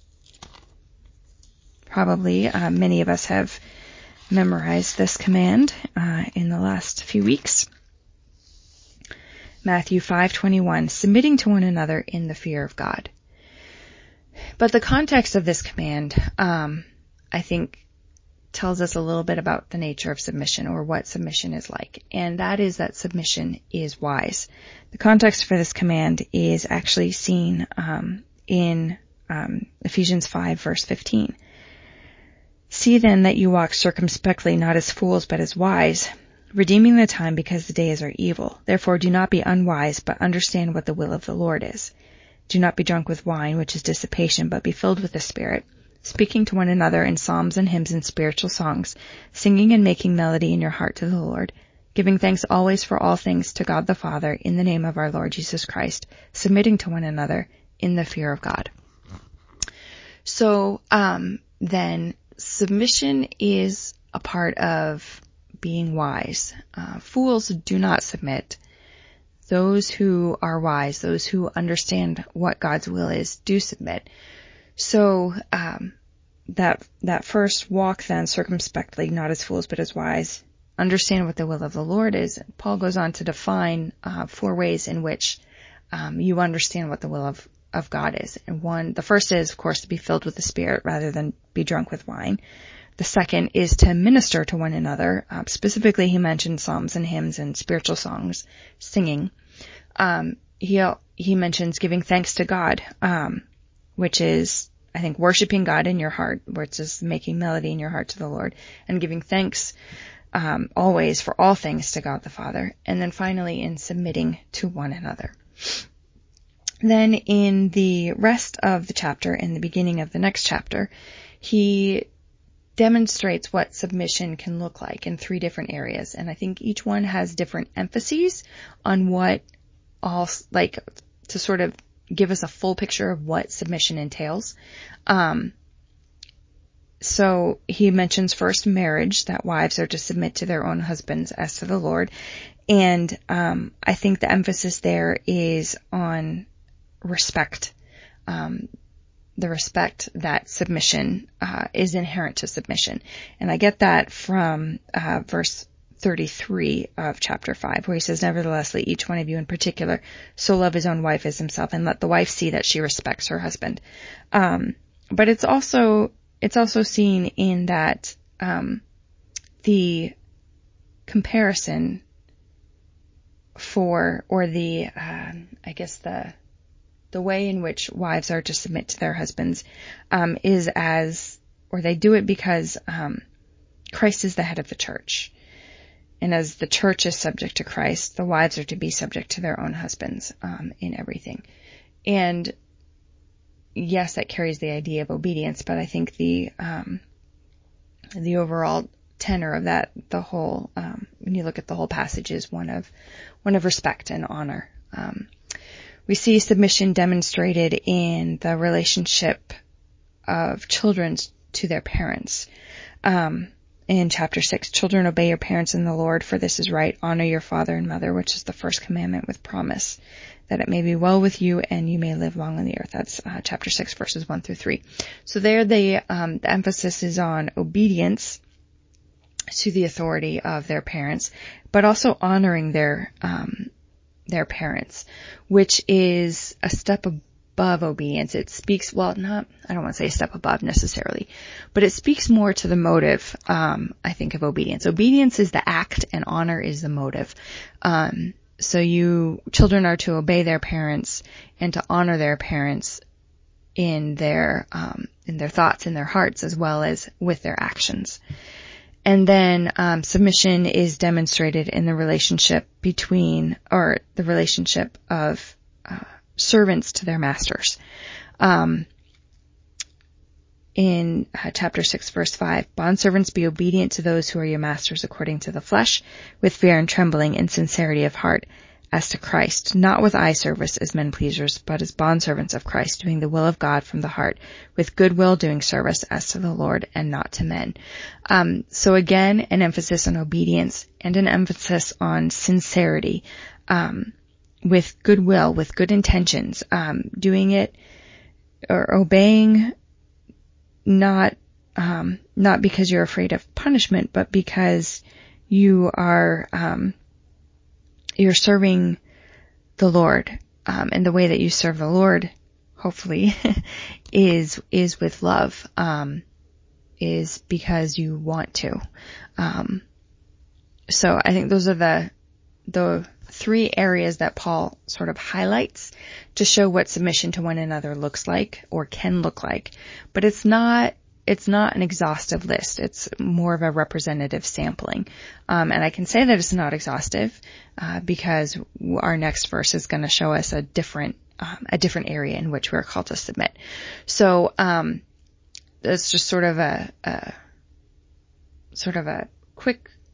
Probably uh, many of us have memorized this command uh, in the last few weeks. Matthew five twenty-one, submitting to one another in the fear of God. But the context of this command, um, I think, tells us a little bit about the nature of submission, or what submission is like. And that is that submission is wise. The context for this command is actually seen um, in um, Ephesians five verse fifteen. See then that you walk circumspectly, not as fools, but as wise, redeeming the time, because the days are evil. Therefore do not be unwise, but understand what the will of the Lord is. Do not be drunk with wine, which is dissipation, but be filled with the Spirit, speaking to one another in psalms and hymns and spiritual songs, singing and making melody in your heart to the Lord, giving thanks always for all things to God the Father, in the name of our Lord Jesus Christ, submitting to one another in the fear of God. So, um, then, submission is a part of being wise. Uh, fools do not submit. Those who are wise, those who understand what God's will is, do submit. So, um, that, that first walk then circumspectly, not as fools, but as wise, understand what the will of the Lord is. Paul goes on to define, uh, four ways in which, um, you understand what the will of, of God is. And one, the first is, of course, to be filled with the Spirit rather than be drunk with wine. The second is to minister to one another. Um, specifically, he mentioned psalms and hymns and spiritual songs, singing. Um, he, he mentions giving thanks to God, um, which is, I think, worshiping God in your heart, which is making melody in your heart to the Lord, and giving thanks, um, always for all things to God the Father. And then finally, in submitting to one another. Then in the rest of the chapter, in the beginning of the next chapter, he demonstrates what submission can look like in three different areas. And I think each one has different emphases on what all, like, to sort of give us a full picture of what submission entails. Um, so he mentions first marriage, that wives are to submit to their own husbands as to the Lord. And, um, I think the emphasis there is on respect, um, the respect that submission, uh, is inherent to submission. And I get that from, uh, verse thirty-three of chapter five, where he says, nevertheless, let each one of you in particular so love his own wife as himself, and let the wife see that she respects her husband. Um, but it's also, it's also seen in that, um, the comparison for, or the, uh, I guess the, the way in which wives are to submit to their husbands, um, is as, or they do it because, um, Christ is the head of the church. And as the church is subject to Christ, the wives are to be subject to their own husbands, um, in everything. And yes, that carries the idea of obedience, but I think the, um, the overall tenor of that, the whole, um, when you look at the whole passage, is one of, one of respect and honor. Um, We see submission demonstrated in the relationship of children to their parents. Um, in chapter six, children, obey your parents in the Lord, for this is right. Honor your father and mother, which is the first commandment with promise, that it may be well with you and you may live long on the earth. That's uh, chapter six, verses one through three. So there the, um, the emphasis is on obedience to the authority of their parents, but also honoring their, um, their parents, which is a step above obedience. It speaks, well, not, I don't want to say a step above necessarily, but it speaks more to the motive, um, I think, of obedience. Obedience is the act and honor is the motive. Um, so you, children are to obey their parents and to honor their parents in their, um, in their thoughts, in their hearts, as well as with their actions. And then, um, submission is demonstrated in the relationship between, or the relationship of, uh, servants to their masters. Um, in uh, chapter six, verse five, bondservants, be obedient to those who are your masters according to the flesh, with fear and trembling and sincerity of heart, as to Christ, not with eye service as men pleasers, but as bondservants of Christ, doing the will of God from the heart, with good will doing service as to the Lord and not to men. Um, so again, an emphasis on obedience and an emphasis on sincerity, um, with good will, with good intentions, um, doing it or obeying not, um, not because you're afraid of punishment, but because you are, um, you're serving the Lord, um, and the way that you serve the Lord, hopefully, is, is with love, um, is because you want to. Um, so I think those are the, the three areas that Paul sort of highlights to show what submission to one another looks like or can look like. But it's not, it's not an exhaustive list. It's more of a representative sampling. Um, and I can say that it's not exhaustive, uh, because our next verse is going to show us a different, um, a different area in which we're called to submit. So, um, it's just sort of a, a sort of a quick,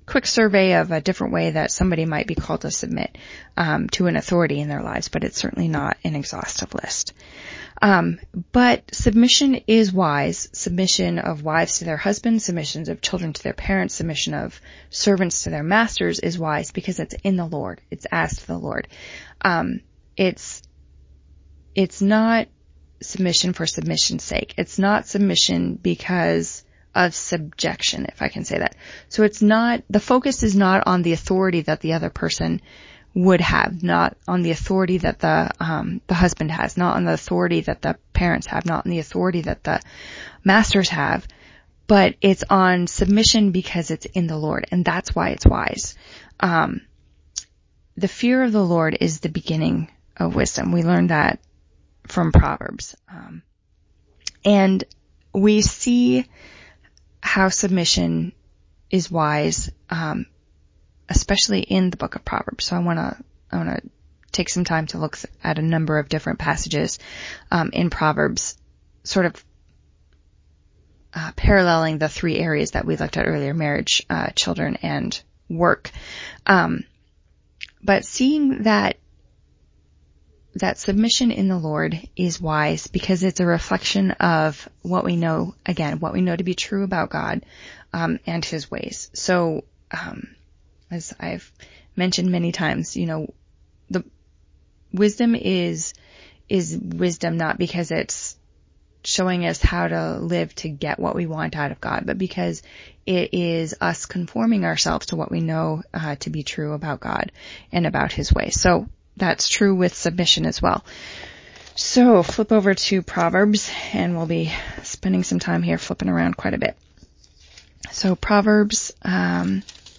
quick survey of a different way that somebody might be called to submit um, to an authority in their lives, but it's certainly not an exhaustive list. Um, but submission is wise. Submission of wives to their husbands, submissions of children to their parents, submission of servants to their masters is wise because it's in the Lord. It's asked of the Lord. Um, it's it's not submission for submission's sake. It's not submission because of subjection, if I can say that. So it's not, the focus is not on the authority that the other person would have, not on the authority that the, um, the husband has, not on the authority that the parents have, not on the authority that the masters have, but it's on submission because it's in the Lord, and that's why it's wise. Um, the fear of the Lord is the beginning of wisdom. We learned that from Proverbs. Um, and we see how submission is wise, um, especially in the book of Proverbs. So I want to, I want to take some time to look at a number of different passages, um, in Proverbs, sort of, uh, paralleling the three areas that we looked at earlier, marriage, uh, children, and work. Um, but seeing that, that submission in the Lord is wise because it's a reflection of what we know, again, what we know to be true about God, um, and his ways. So, um, as I've mentioned many times, you know, the wisdom is, is wisdom not because it's showing us how to live to get what we want out of God, but because it is us conforming ourselves to what we know, uh, to be true about God and about his ways. So, that's true with submission as well. So flip over to Proverbs, and we'll be spending some time here flipping around quite a bit. So Proverbs um,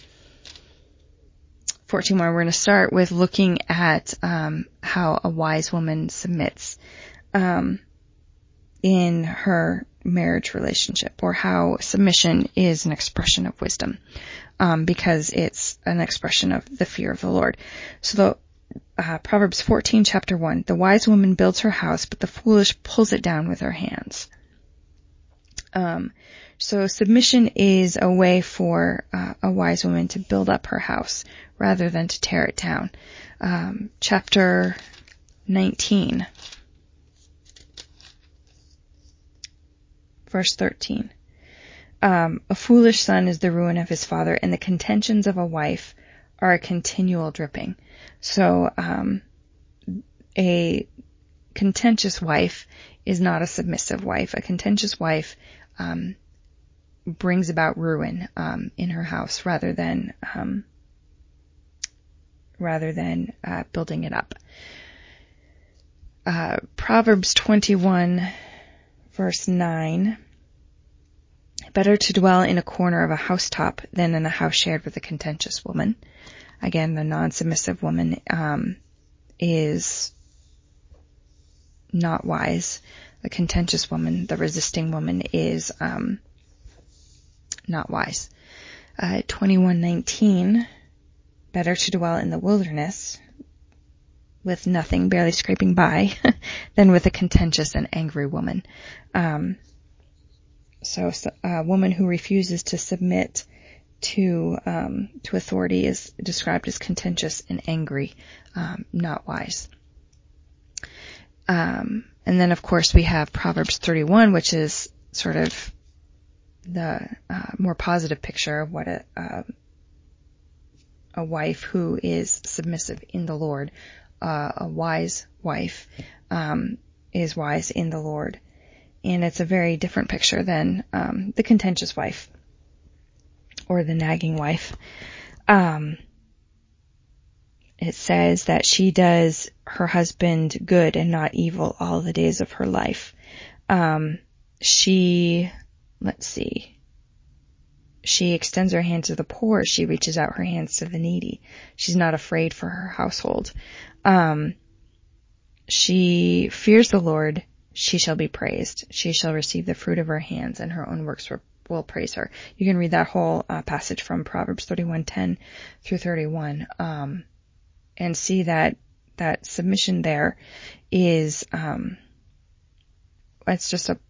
fourteen, where we're going to start with looking at um, how a wise woman submits um, in her marriage relationship, or how submission is an expression of wisdom, um, because it's an expression of the fear of the Lord. So the Uh, Proverbs fourteen, chapter one, the wise woman builds her house, but the foolish pulls it down with her hands. Um, so submission is a way for uh, a wise woman to build up her house rather than to tear it down. Um, chapter nineteen, verse thirteen. Um, a foolish son is the ruin of his father, and the contentions of a wife are a continual dripping. So, um, a contentious wife is not a submissive wife. A contentious wife, um, brings about ruin, um, in her house rather than, um, rather than, uh, building it up. Uh, Proverbs twenty-one, verse nine. Better to dwell in a corner of a housetop than in a house shared with a contentious woman. Again, the non-submissive woman um, is not wise. The contentious woman, the resisting woman, is um, not wise. Uh, twenty-one nineteen, better to dwell in the wilderness with nothing, barely scraping by, than with a contentious and angry woman. Um, so, so a woman who refuses to submit to um, to authority is described as contentious and angry, um, not wise. Um, and then, of course, we have Proverbs thirty-one, which is sort of the uh, more positive picture of what a uh, a wife who is submissive in the Lord, uh, a wise wife, um, is wise in the Lord, and it's a very different picture than um, the contentious wife or the nagging wife. Um, it says that she does her husband good and not evil all the days of her life. Um, she, let's see, she extends her hand to the poor. She reaches out her hands to the needy. She's not afraid for her household. Um, she fears the Lord. She shall be praised. She shall receive the fruit of her hands, and her own works were will praise her. You can read that whole uh, passage from Proverbs thirty-one ten through thirty-one, um, and see that that submission there is, um, it's just a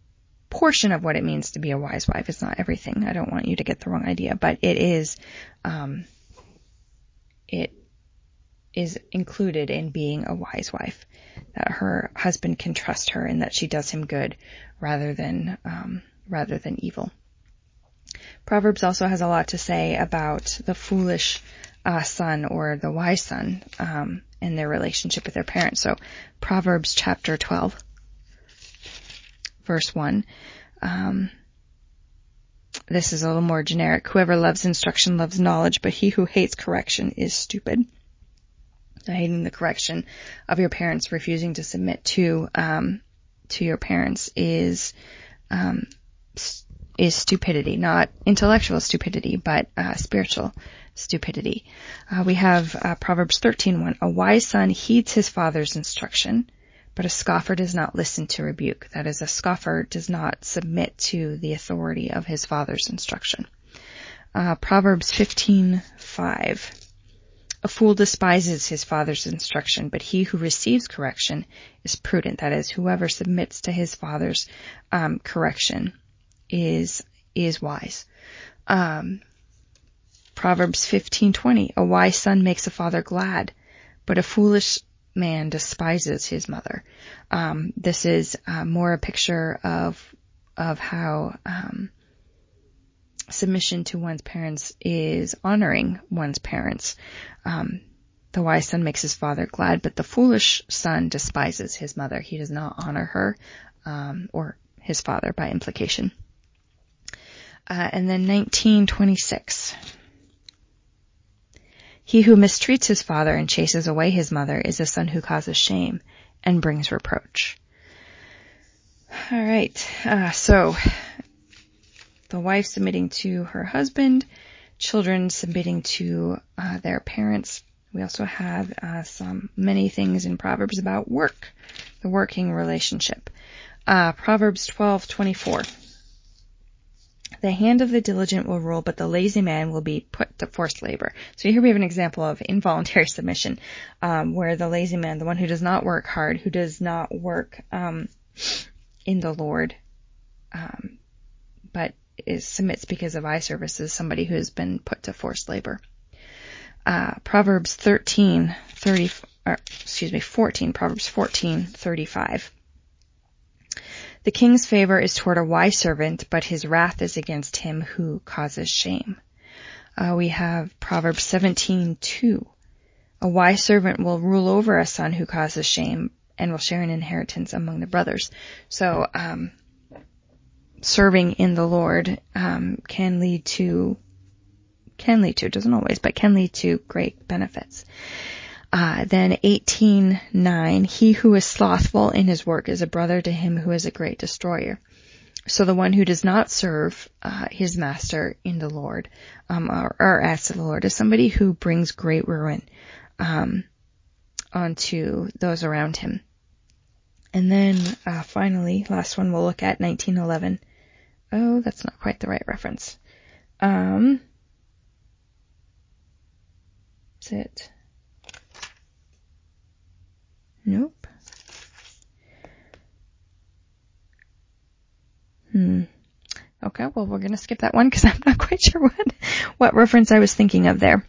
portion of what it means to be a wise wife. It's not everything. I don't want you to get the wrong idea, but it is, um, it is included in being a wise wife, that her husband can trust her and that she does him good rather than, um, rather than evil. Proverbs also has a lot to say about the foolish uh, son or the wise son um, and their relationship with their parents. So Proverbs chapter twelve, verse one. Um, this is a little more generic. Whoever loves instruction loves knowledge, but he who hates correction is stupid. Hating the correction of your parents, refusing to submit to um, to your parents is um, is stupidity, not intellectual stupidity, but uh, spiritual stupidity. Uh, we have uh, Proverbs thirteen one. A wise son heeds his father's instruction, but a scoffer does not listen to rebuke. That is, a scoffer does not submit to the authority of his father's instruction. Uh, Proverbs fifteen five. A fool despises his father's instruction, but he who receives correction is prudent. That is, whoever submits to his father's um, correction is is wise. Um, Proverbs fifteen twenty. A wise son makes a father glad, but a foolish man despises his mother. Um, this is uh, more a picture of of how um, submission to one's parents is honoring one's parents. Um, the wise son makes his father glad, but the foolish son despises his mother. He does not honor her, um, or his father by implication. Uh, and then nineteen twenty-six. He who mistreats his father and chases away his mother is a son who causes shame and brings reproach. All right. Uh, so the wife submitting to her husband, children submitting to uh, their parents. We also have uh, some many things in Proverbs about work, the working relationship. Uh, Proverbs twelve twenty-four. The hand of the diligent will rule, but the lazy man will be put to forced labor. So here we have an example of involuntary submission, um, where the lazy man, the one who does not work hard, who does not work um, in the Lord, um, but is submits because of eye service, is somebody who has been put to forced labor. Uh, Proverbs thirteen thirty, or, excuse me, fourteen, Proverbs fourteen thirty-five. The king's favor is toward a wise servant, but his wrath is against him who causes shame. Uh, we have Proverbs seventeen two. A wise servant will rule over a son who causes shame and will share an inheritance among the brothers. So, um, serving in the Lord, um, can lead to, can lead to, doesn't always, but can lead to great benefits. Uh, then eighteen nine, he who is slothful in his work is a brother to him who is a great destroyer. So the one who does not serve uh, his master in the Lord, um, or, or as the Lord, is somebody who brings great ruin um, onto those around him. And then uh, finally, last one we'll look at, nineteen eleven. Oh, that's not quite the right reference. Um, is it? Nope. Hmm. Okay, well, we're going to skip that one because I'm not quite sure what, what reference I was thinking of there.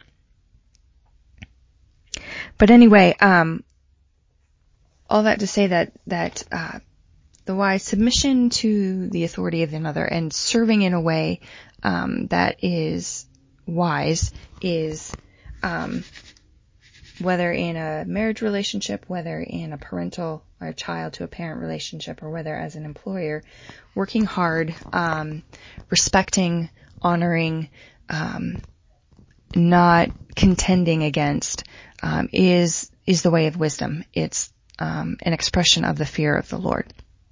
But anyway, um, all that to say that, that, uh, the wise submission to the authority of another and serving in a way, um, that is wise is, um, whether in a marriage relationship, whether in a parental or a child to a parent relationship, or whether as an employer, working hard, um, respecting, honoring, um, not contending against, um, is, is the way of wisdom. It's, um, an expression of the fear of the Lord.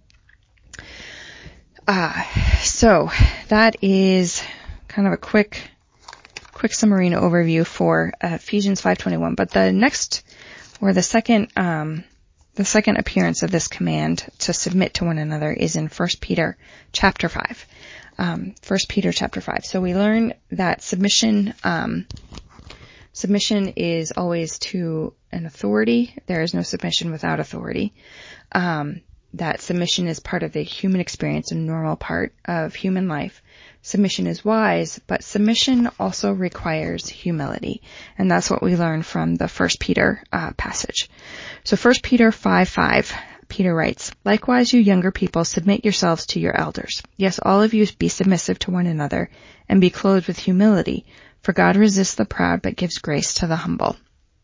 Uh, so that is kind of a quick, quick summary and overview for uh, Ephesians five twenty-one. But the next, or the second, um, the second appearance of this command to submit to one another is in First Peter chapter five. Um, First Peter chapter five. So we learn that submission, um, submission is always to an authority. There is no submission without authority. Um, that submission is part of the human experience, a normal part of human life. Submission is wise, but submission also requires humility. And that's what we learn from the First Peter uh, passage. So First Peter five five, Peter writes, "Likewise, you younger people, submit yourselves to your elders. Yes, all of you be submissive to one another, and be clothed with humility. For God resists the proud, but gives grace to the humble."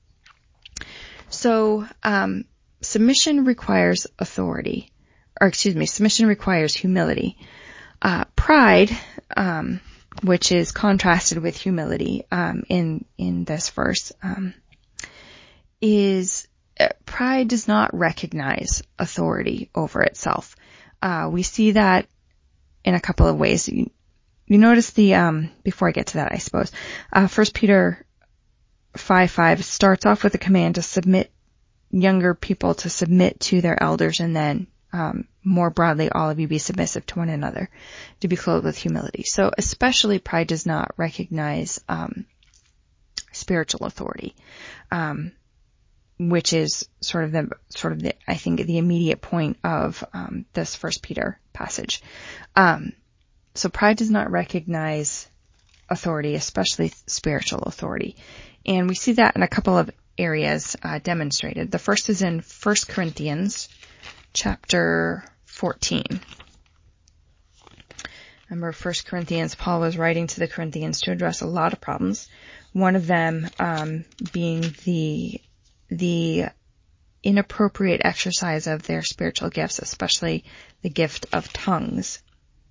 So, um, submission requires authority. Or excuse me, submission requires humility. Uh, pride, um, which is contrasted with humility, um, in, in this verse, um, is, uh, pride does not recognize authority over itself. Uh, we see that in a couple of ways. You, you notice the, um, before I get to that, I suppose, uh, First Peter five five starts off with a command to submit, younger people to submit to their elders, and then, um, more broadly, all of you be submissive to one another, to be clothed with humility. So especially pride does not recognize um, spiritual authority, um, which is sort of the sort of the I think the immediate point of um, this First Peter passage. Um, so pride does not recognize authority, especially spiritual authority, and we see that in a couple of areas uh, demonstrated. The first is in First Corinthians chapter fourteen. Remember, First Corinthians, Paul was writing to the Corinthians to address a lot of problems. One of them um, being the the inappropriate exercise of their spiritual gifts, especially the gift of tongues.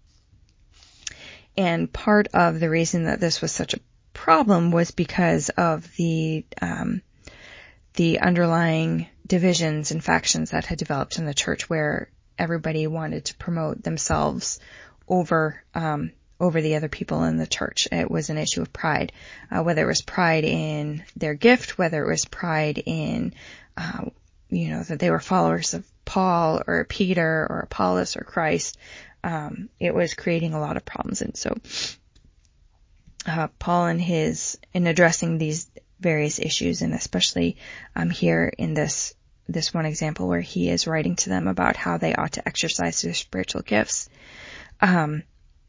And part of the reason that this was such a problem was because of the um, the underlying divisions and factions that had developed in the church, where everybody wanted to promote themselves over um, over the other people in the church. It was an issue of pride, uh, whether it was pride in their gift, whether it was pride in, uh, you know, that they were followers of Paul or Peter or Apollos or Christ. Um, it was creating a lot of problems. And so uh, Paul in his in addressing these various issues, and especially um, here in this this one example where he is writing to them about how they ought to exercise their spiritual gifts. Um,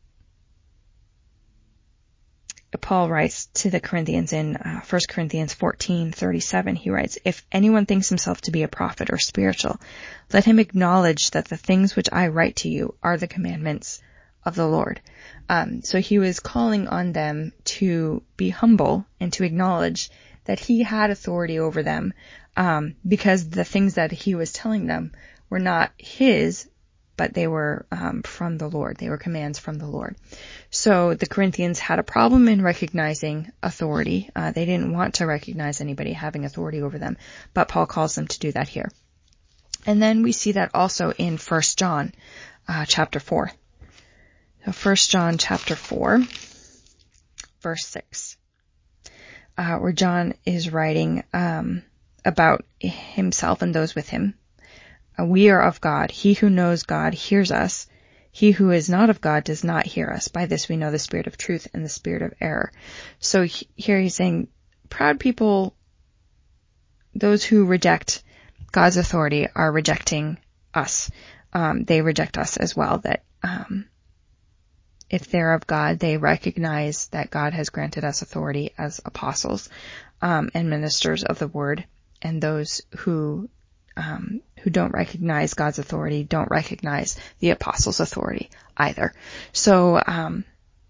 Paul writes to the Corinthians in uh, First Corinthians fourteen thirty-seven. He writes, "If anyone thinks himself to be a prophet or spiritual, let him acknowledge that the things which I write to you are the commandments of the Lord." Um, so he was calling on them to be humble and to acknowledge that he had authority over them, um, because the things that he was telling them were not his, but they were um, from the Lord. They were commands from the Lord. So the Corinthians had a problem in recognizing authority. Uh, they didn't want to recognize anybody having authority over them, but Paul calls them to do that here. And then we see that also in First John uh, chapter four. So First John chapter four, verse six, uh, where John is writing um, about himself and those with him. Uh, we are of God. He who knows God hears us. He who is not of God does not hear us. By this we know the spirit of truth and the spirit of error. So he, here he's saying proud people, those who reject God's authority, are rejecting us. Um, they reject us as well. That um, if they're of God, they recognize that God has granted us authority as apostles um, and ministers of the word. And those who um, who don't recognize God's authority don't recognize the apostles' authority either. So um,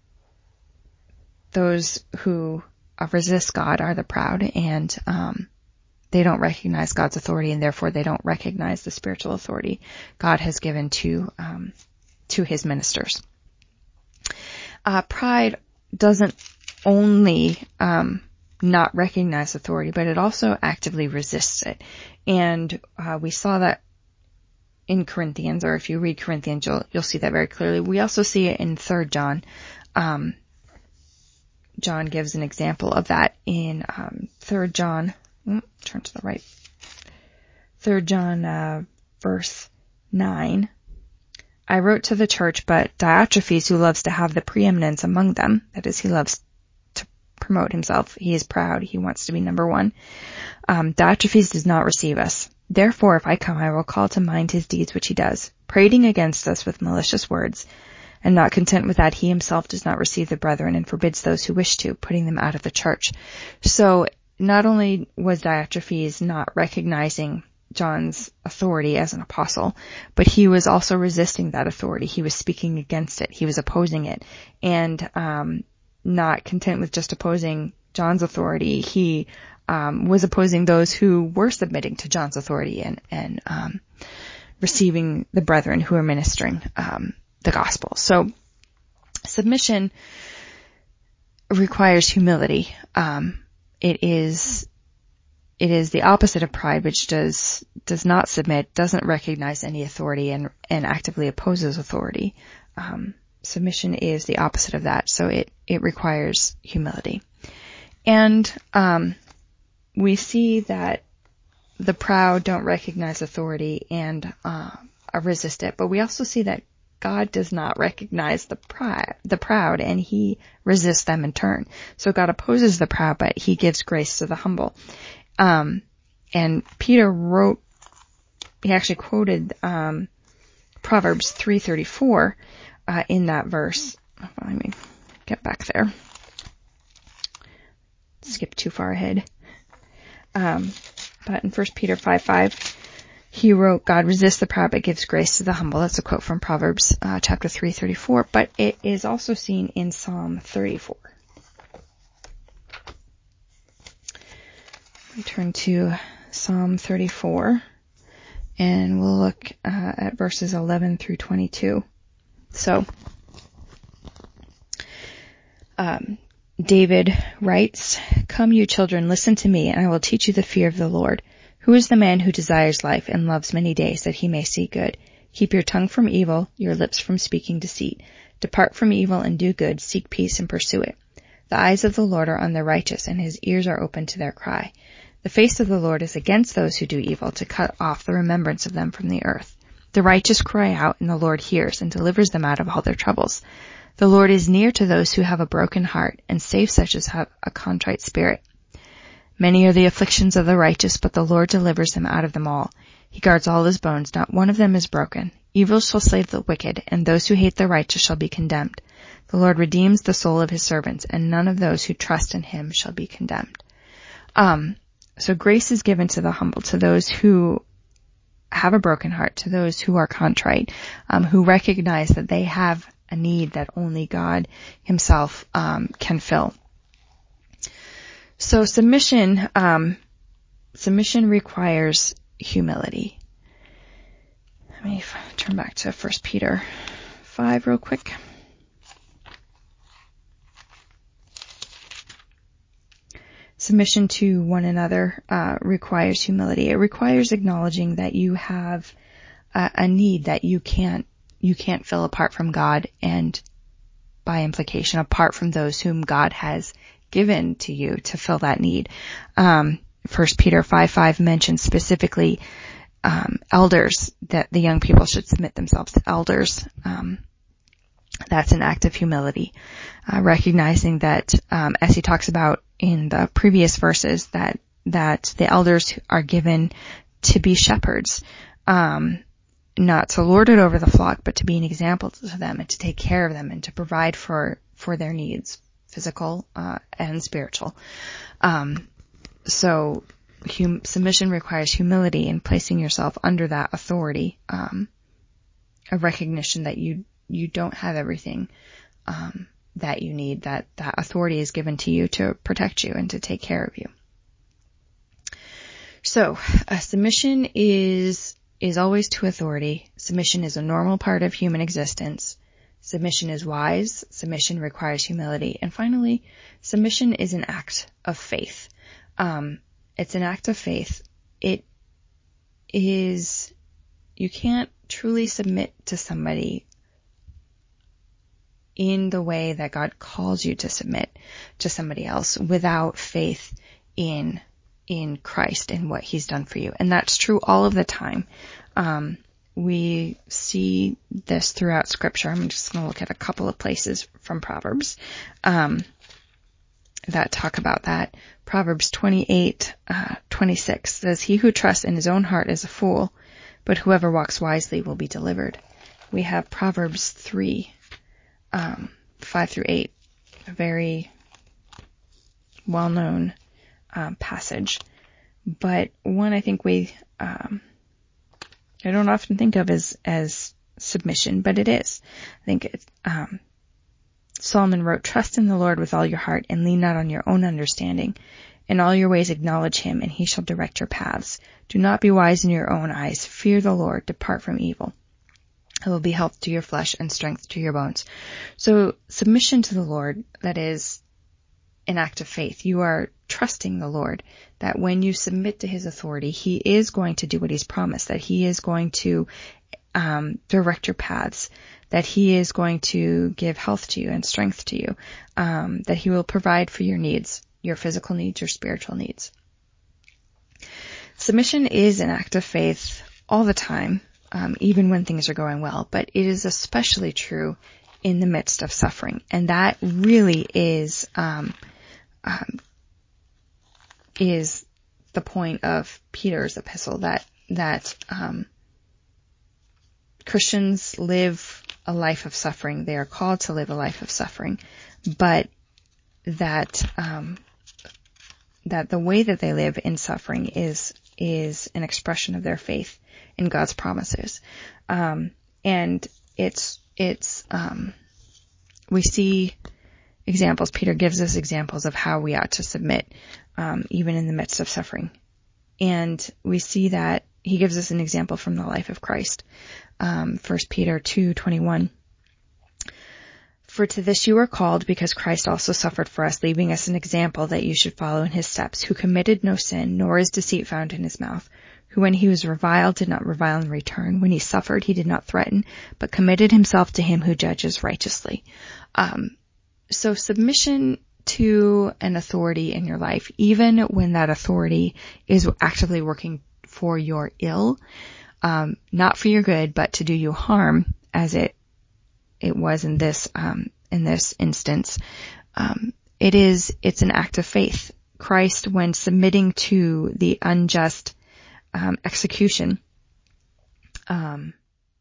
those who resist God are the proud, and um, they don't recognize God's authority, and therefore they don't recognize the spiritual authority God has given to um, to his ministers. Uh, pride doesn't only um, not recognize authority, but it also actively resists it. And uh, we saw that in Corinthians, or if you read Corinthians, you'll, you'll see that very clearly. We also see it in Third John. Um, John gives an example of that in um, Third John. Mm, turn to the right. Third John, uh, verse nine. I wrote to the church, but Diotrephes, who loves to have the preeminence among them, that is, he loves to promote himself. He is proud. He wants to be number one. Um, Diotrephes does not receive us. Therefore, if I come, I will call to mind his deeds which he does, prating against us with malicious words. And not content with that, he himself does not receive the brethren and forbids those who wish to, putting them out of the church. So not only was Diotrephes not recognizing John's authority as an apostle, but he was also resisting that authority. He was speaking against it. He was opposing it. And um, not content with just opposing John's authority, he um, was opposing those who were submitting to John's authority and, and um, receiving the brethren who were ministering um the gospel. So submission requires humility. Um, it is, it is the opposite of pride, which does, does not submit, doesn't recognize any authority and, and actively opposes authority. Um, submission is the opposite of that. So it, it requires humility. And, um, we see that the proud don't recognize authority and, uh, resist it, but we also see that God does not recognize the pride, the proud, and he resists them in turn. So God opposes the proud, but he gives grace to the humble. Um, and Peter wrote, he actually quoted, um, Proverbs three thirty-four, uh, in that verse. Let me get back there. Skip too far ahead. Um, but in First Peter five five, he wrote, God resists the proud but gives grace to the humble. That's a quote from Proverbs uh, chapter three thirty-four, but it is also seen in Psalm thirty-four. We turn to Psalm thirty-four, and we'll look uh, at verses eleven through twenty-two. So, um, David writes, Come, you children, listen to me, and I will teach you the fear of the Lord. Who is the man who desires life and loves many days that he may see good? Keep your tongue from evil, your lips from speaking deceit. Depart from evil and do good, seek peace and pursue it. The eyes of the Lord are on the righteous, and his ears are open to their cry. The face of the Lord is against those who do evil, to cut off the remembrance of them from the earth. The righteous cry out, and the Lord hears and delivers them out of all their troubles. The Lord is near to those who have a broken heart, and saves such as have a contrite spirit. Many are the afflictions of the righteous, but the Lord delivers them out of them all. He guards all his bones, not one of them is broken. Evil shall slay the wicked, and those who hate the righteous shall be condemned. The Lord redeems the soul of his servants, and none of those who trust in him shall be condemned. Um, so grace is given to the humble, to those who have a broken heart, to those who are contrite, um, who recognize that they have a need that only God himself um, can fill. So submission, um, submission requires humility. Let me turn back to First Peter five real quick. Submission to one another uh, requires humility. It requires acknowledging that you have a, a need that you can't you can't fill apart from God, and by implication, apart from those whom God has given to you to fill that need. Um, First Peter five five mentions specifically um, elders, that the young people should submit themselves to elders. Um, that's an act of humility, uh, recognizing that, um, as he talks about in the previous verses, that that the elders are given to be shepherds, um, not to lord it over the flock, but to be an example to them and to take care of them and to provide for for their needs, physical uh, and spiritual. Um, so hum- submission requires humility in placing yourself under that authority, um, a recognition that you you don't have everything um, that you need, that that authority is given to you to protect you and to take care of you. So uh, submission is is always to authority. Submission is a normal part of human existence. Submission is wise. Submission requires humility. And finally, submission is an act of faith. Um, it's an act of faith. It is, you can't truly submit to somebody in the way that God calls you to submit to somebody else without faith in in Christ and what he's done for you. And that's true all of the time. Um, we see this throughout Scripture. I'm just going to look at a couple of places from Proverbs um, that talk about that. Proverbs twenty-eight, uh, twenty-six says, he who trusts in his own heart is a fool, but whoever walks wisely will be delivered. We have Proverbs three, um, five through eight, a very well-known um, passage, but one I think we, um, I don't often think of as, as submission, but it is. I think it's, um, Solomon wrote, trust in the Lord with all your heart and lean not on your own understanding. In all your ways acknowledge him, and he shall direct your paths. Do not be wise in your own eyes. Fear the Lord. Depart from evil. It will be health to your flesh and strength to your bones. So submission to the Lord, that is an act of faith. You are trusting the Lord that when you submit to his authority, he is going to do what he's promised, that he is going to um, direct your paths, that he is going to give health to you and strength to you, um, that he will provide for your needs, your physical needs, your spiritual needs. Submission is an act of faith all the time, um, even when things are going well, but it is especially true in the midst of suffering. And that really is, um, um, is the point of Peter's epistle, that, that, um, Christians live a life of suffering. They are called to live a life of suffering, but that, um, that the way that they live in suffering is, is an expression of their faith in God's promises. Um, and it's, it's, um, we see examples. Peter gives us examples of how we ought to submit, um, even in the midst of suffering. And we see that he gives us an example from the life of Christ. Um, First Peter two twenty-one. For to this you are called, because Christ also suffered for us, leaving us an example that you should follow in his steps, who committed no sin, nor is deceit found in his mouth, who when he was reviled did not revile in return, when he suffered he did not threaten, but committed himself to him who judges righteously. Um, so submission to an authority in your life, even when that authority is actively working for your ill, um, not for your good, but to do you harm, as it it was in this um, in this instance. Um, it is it's an act of faith. Christ, when submitting to the unjust um, execution, um,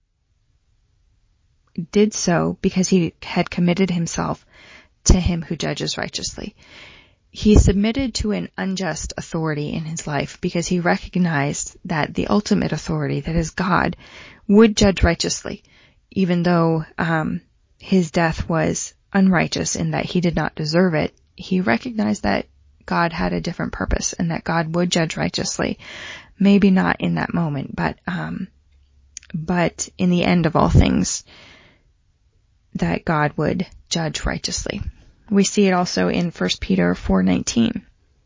did so because he had committed himself to him who judges righteously. He submitted to an unjust authority in his life because he recognized that the ultimate authority, that is God, would judge righteously, even though um, his death was unrighteous in that he did not deserve it. He recognized that God had a different purpose and that God would judge righteously. Maybe not in that moment, but um, but in the end of all things, that God would judge righteously. We see it also in First Peter four nineteen.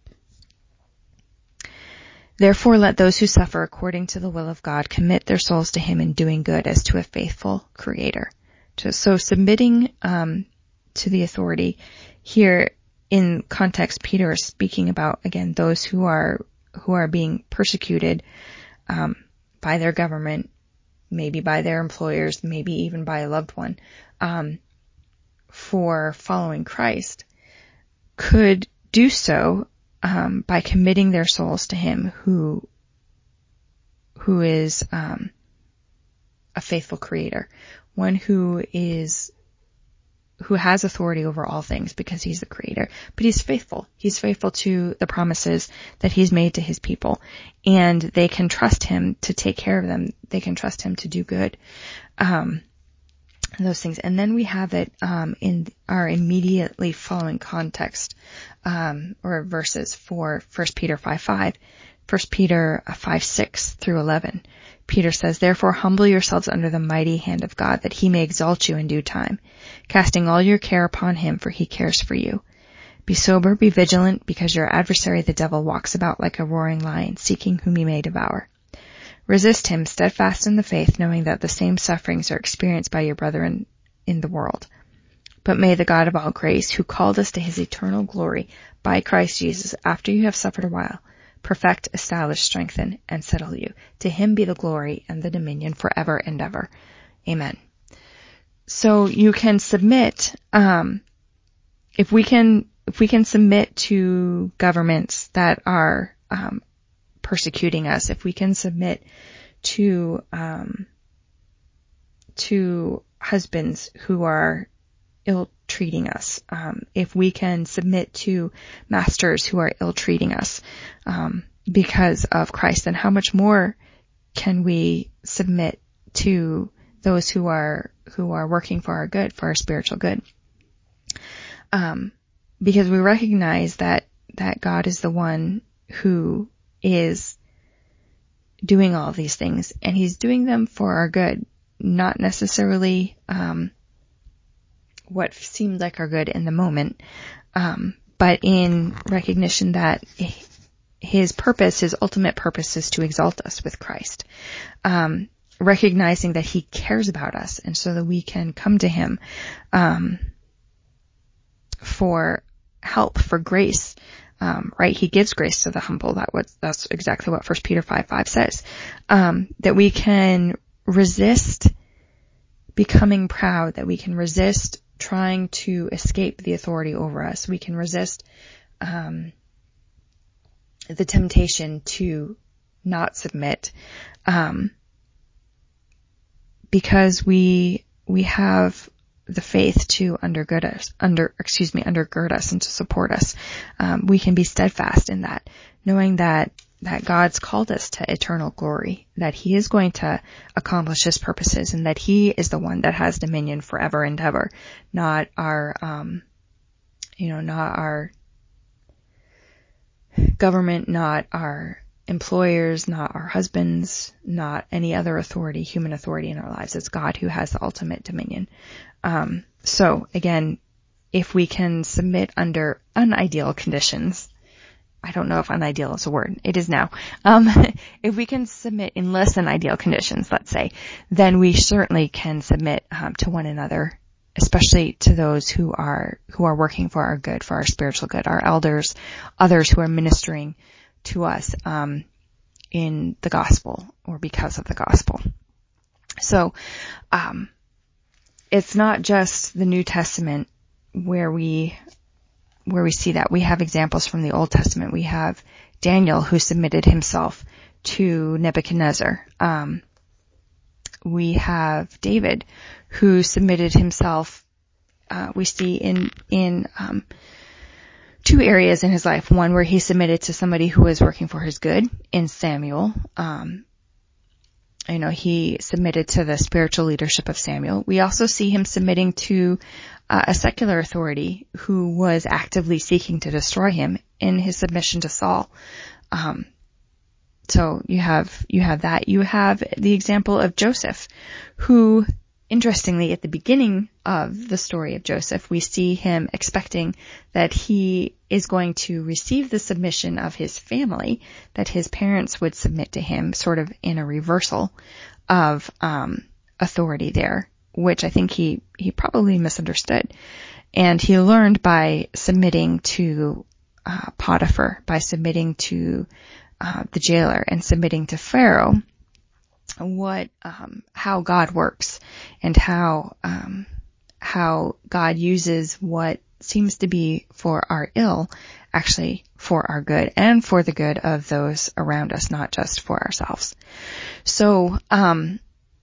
Therefore let those who suffer according to the will of God commit their souls to him in doing good as to a faithful creator. So submitting um, to the authority here in context, Peter is speaking about, again, those who are who are being persecuted um, by their government, maybe by their employers, maybe even by a loved one, um, for following Christ, could do so um, by committing their souls to him who who is um, a faithful creator, one who is who has authority over all things because he's the creator, but he's faithful. He's faithful to the promises that he's made to his people, and they can trust him to take care of them. They can trust him to do good. Um, those things. And then we have it um, in our immediately following context, um, or verses for First Peter five five, First Peter five six through eleven. Peter says, therefore humble yourselves under the mighty hand of God, that he may exalt you in due time, casting all your care upon him, for he cares for you. Be sober, be vigilant, because your adversary the devil walks about like a roaring lion, seeking whom he may devour. Resist him, steadfast in the faith, knowing that the same sufferings are experienced by your brethren in the world. But may the God of all grace, who called us to his eternal glory by Christ Jesus, after you have suffered a while, perfect, establish, strengthen, and settle you. To him be the glory and the dominion forever and ever. Amen. So you can submit, um, if we can if we can submit to governments that are um, persecuting us, if we can submit to um, to husbands who are ill-treating us, um, if we can submit to masters who are ill-treating us um, because of Christ, then how much more can we submit to those who are who are working for our good, for our spiritual good? Um, because we recognize that that God is the one who is doing all of these things, and He's doing them for our good, not necessarily um, what seemed like our good in the moment, um, but in recognition that His purpose, His ultimate purpose, is to exalt us with Christ. Um, recognizing that He cares about us, and so that we can come to Him um, for help, for grace. Um, right? He gives grace to the humble. That was, that's exactly what First Peter five five says. Um, that we can resist becoming proud, that we can resist trying to escape the authority over us. We can resist um, the temptation to not submit, um, because we we have the faith to undergird us, under excuse me, undergird us and to support us. Um, we can be steadfast in that, knowing that that God's called us to eternal glory, that He is going to accomplish His purposes, and that He is the one that has dominion forever and ever, not our, um, you know, not our government, not our employers, not our husbands, not any other authority, human authority in our lives. It's God who has the ultimate dominion. Um, so again, if we can submit under unideal conditions, I don't know if unideal is a word. It is now. Um, if we can submit in less than ideal conditions, let's say, then we certainly can submit um, to one another, especially to those who are who are working for our good, for our spiritual good, our elders, others who are ministering to us um, in the gospel or because of the gospel. So um, it's not just the New Testament where we where we see that. We have examples from the Old Testament. We have Daniel, who submitted himself to Nebuchadnezzar. Um, we have David, who submitted himself. Uh, we see in in um, two areas in his life. One where he submitted to somebody who was working for his good in Samuel. Um, you know, he submitted to the spiritual leadership of Samuel. We also see him submitting to uh, a secular authority who was actively seeking to destroy him in his submission to Saul. Um, so you have, you have that. You have the example of Joseph, who, interestingly, at the beginning of the story of Joseph, we see him expecting that he is going to receive the submission of his family, that his parents would submit to him, sort of in a reversal of um, authority there, which I think he, he probably misunderstood. And he learned by submitting to uh, Potiphar, by submitting to uh, the jailer and submitting to Pharaoh, what, um, how God works and how, um, how God uses what seems to be for our ill, actually for our good and for the good of those around us, not just for ourselves. So, um,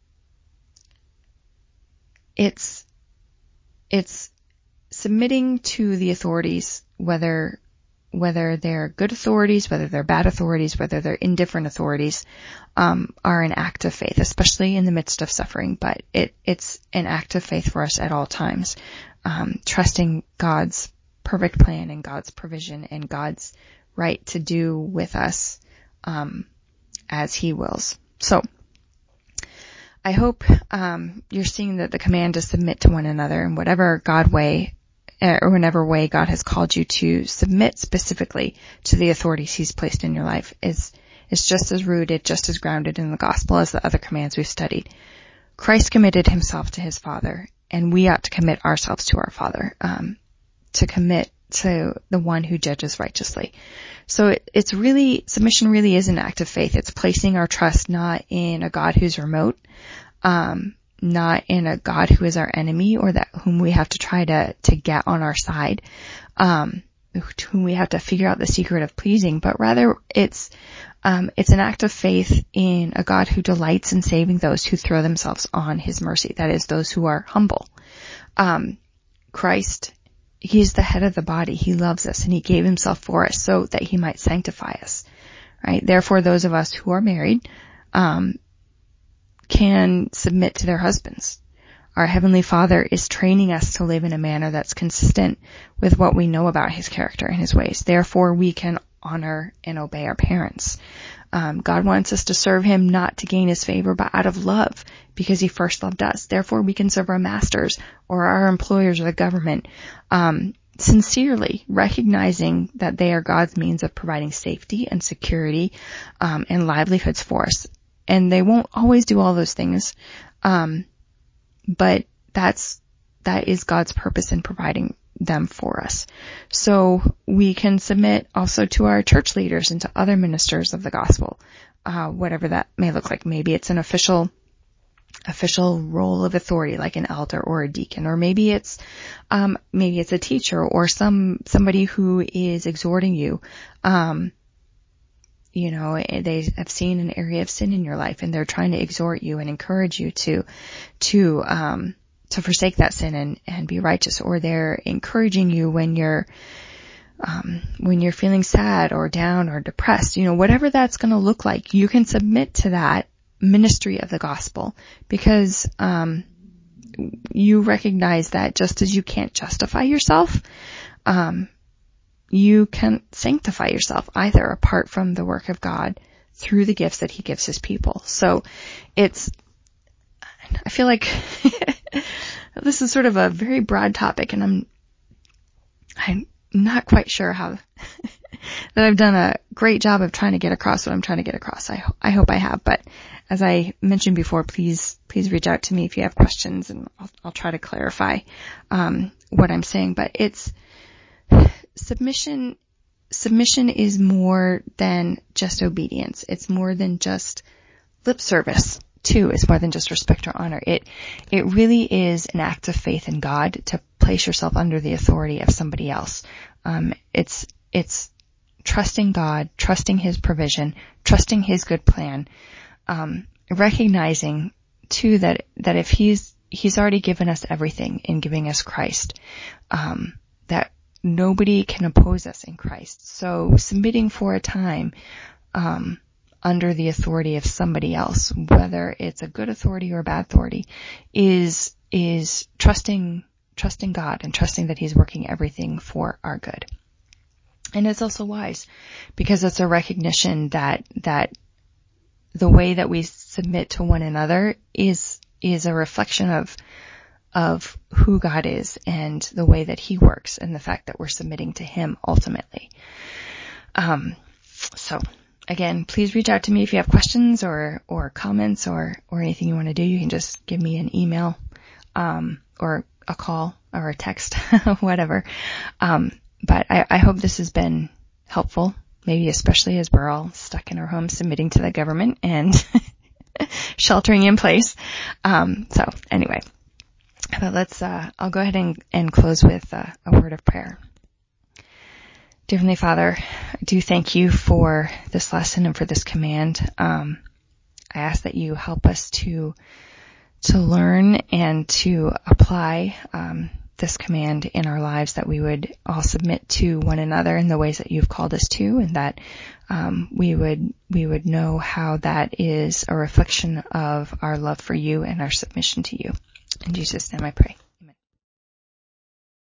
it's, it's submitting to the authorities, whether whether they're good authorities, whether they're bad authorities, whether they're indifferent authorities, um, are an act of faith, especially in the midst of suffering. But it, it's an act of faith for us at all times, um, trusting God's perfect plan and God's provision and God's right to do with us, um, as He wills. So, I hope, um, you're seeing that the command to submit to one another in whatever God way, or whatever way God has called you to submit specifically to the authorities He's placed in your life is, is just as rooted, just as grounded in the gospel as the other commands we've studied. Christ committed Himself to His Father, and we ought to commit ourselves to our Father, um, to commit to the one who judges righteously. So it, it's really, submission really is an act of faith. It's placing our trust not in a God who's remote, um, not in a God who is our enemy or that whom we have to try to, to get on our side, um, to whom we have to figure out the secret of pleasing, but rather it's, um, it's an act of faith in a God who delights in saving those who throw themselves on his mercy. That is, those who are humble. Um, Christ, he is the head of the body. He loves us and he gave himself for us so that he might sanctify us, right? Therefore, those of us who are married, um, can submit to their husbands. Our Heavenly Father is training us to live in a manner that's consistent with what we know about his character and his ways. Therefore, we can honor and obey our parents. Um, God wants us to serve him not to gain his favor, but out of love, because he first loved us. Therefore, we can serve our masters or our employers or the government, um, sincerely, recognizing that they are God's means of providing safety and security, um, and livelihoods for us. And they won't always do all those things, um, but that's, that is God's purpose in providing them for us. So we can submit also to our church leaders and to other ministers of the gospel, uh, whatever that may look like. Maybe it's an official, official role of authority like an elder or a deacon, or maybe it's, um, maybe it's a teacher or some, somebody who is exhorting you, um, you know, they have seen an area of sin in your life and they're trying to exhort you and encourage you to, to, um, to forsake that sin and, and be righteous, or they're encouraging you when you're, um, when you're feeling sad or down or depressed, you know, whatever that's going to look like, you can submit to that ministry of the gospel because, um, you recognize that just as you can't justify yourself, um, you can sanctify yourself either apart from the work of God through the gifts that he gives his people. So it's, I feel like this is sort of a very broad topic and I'm, I'm not quite sure how that I've done a great job of trying to get across what I'm trying to get across. I, I hope I have, but as I mentioned before, please, please reach out to me if you have questions and I'll, I'll try to clarify, um, what I'm saying, but it's, Submission, submission is more than just obedience. It's more than just lip service too. It's more than just respect or honor. It, it really is an act of faith in God to place yourself under the authority of somebody else. Um, it's, it's trusting God, trusting his provision, trusting his good plan, um, recognizing too that, that if he's, he's already given us everything in giving us Christ, um, that nobody can oppose us in Christ. So submitting for a time, um, under the authority of somebody else, whether it's a good authority or a bad authority, is, is trusting, trusting God and trusting that he's working everything for our good. And it's also wise because it's a recognition that, that the way that we submit to one another is, is a reflection of of who God is and the way that he works and the fact that we're submitting to him ultimately. Um, so again, please reach out to me if you have questions or, or comments or, or anything you want to do. You can just give me an email, um, or a call or a text, whatever. Um, but I, I hope this has been helpful, maybe especially as we're all stuck in our homes submitting to the government and sheltering in place. Um, so anyway. But let's, uh, I'll go ahead and, and close with uh, a word of prayer. Dear Heavenly Father, I do thank you for this lesson and for this command. Um, I ask that you help us to, to learn and to apply, um, this command in our lives, that we would all submit to one another in the ways that you've called us to, and that, um, we would, we would know how that is a reflection of our love for you and our submission to you. In Jesus' name I pray.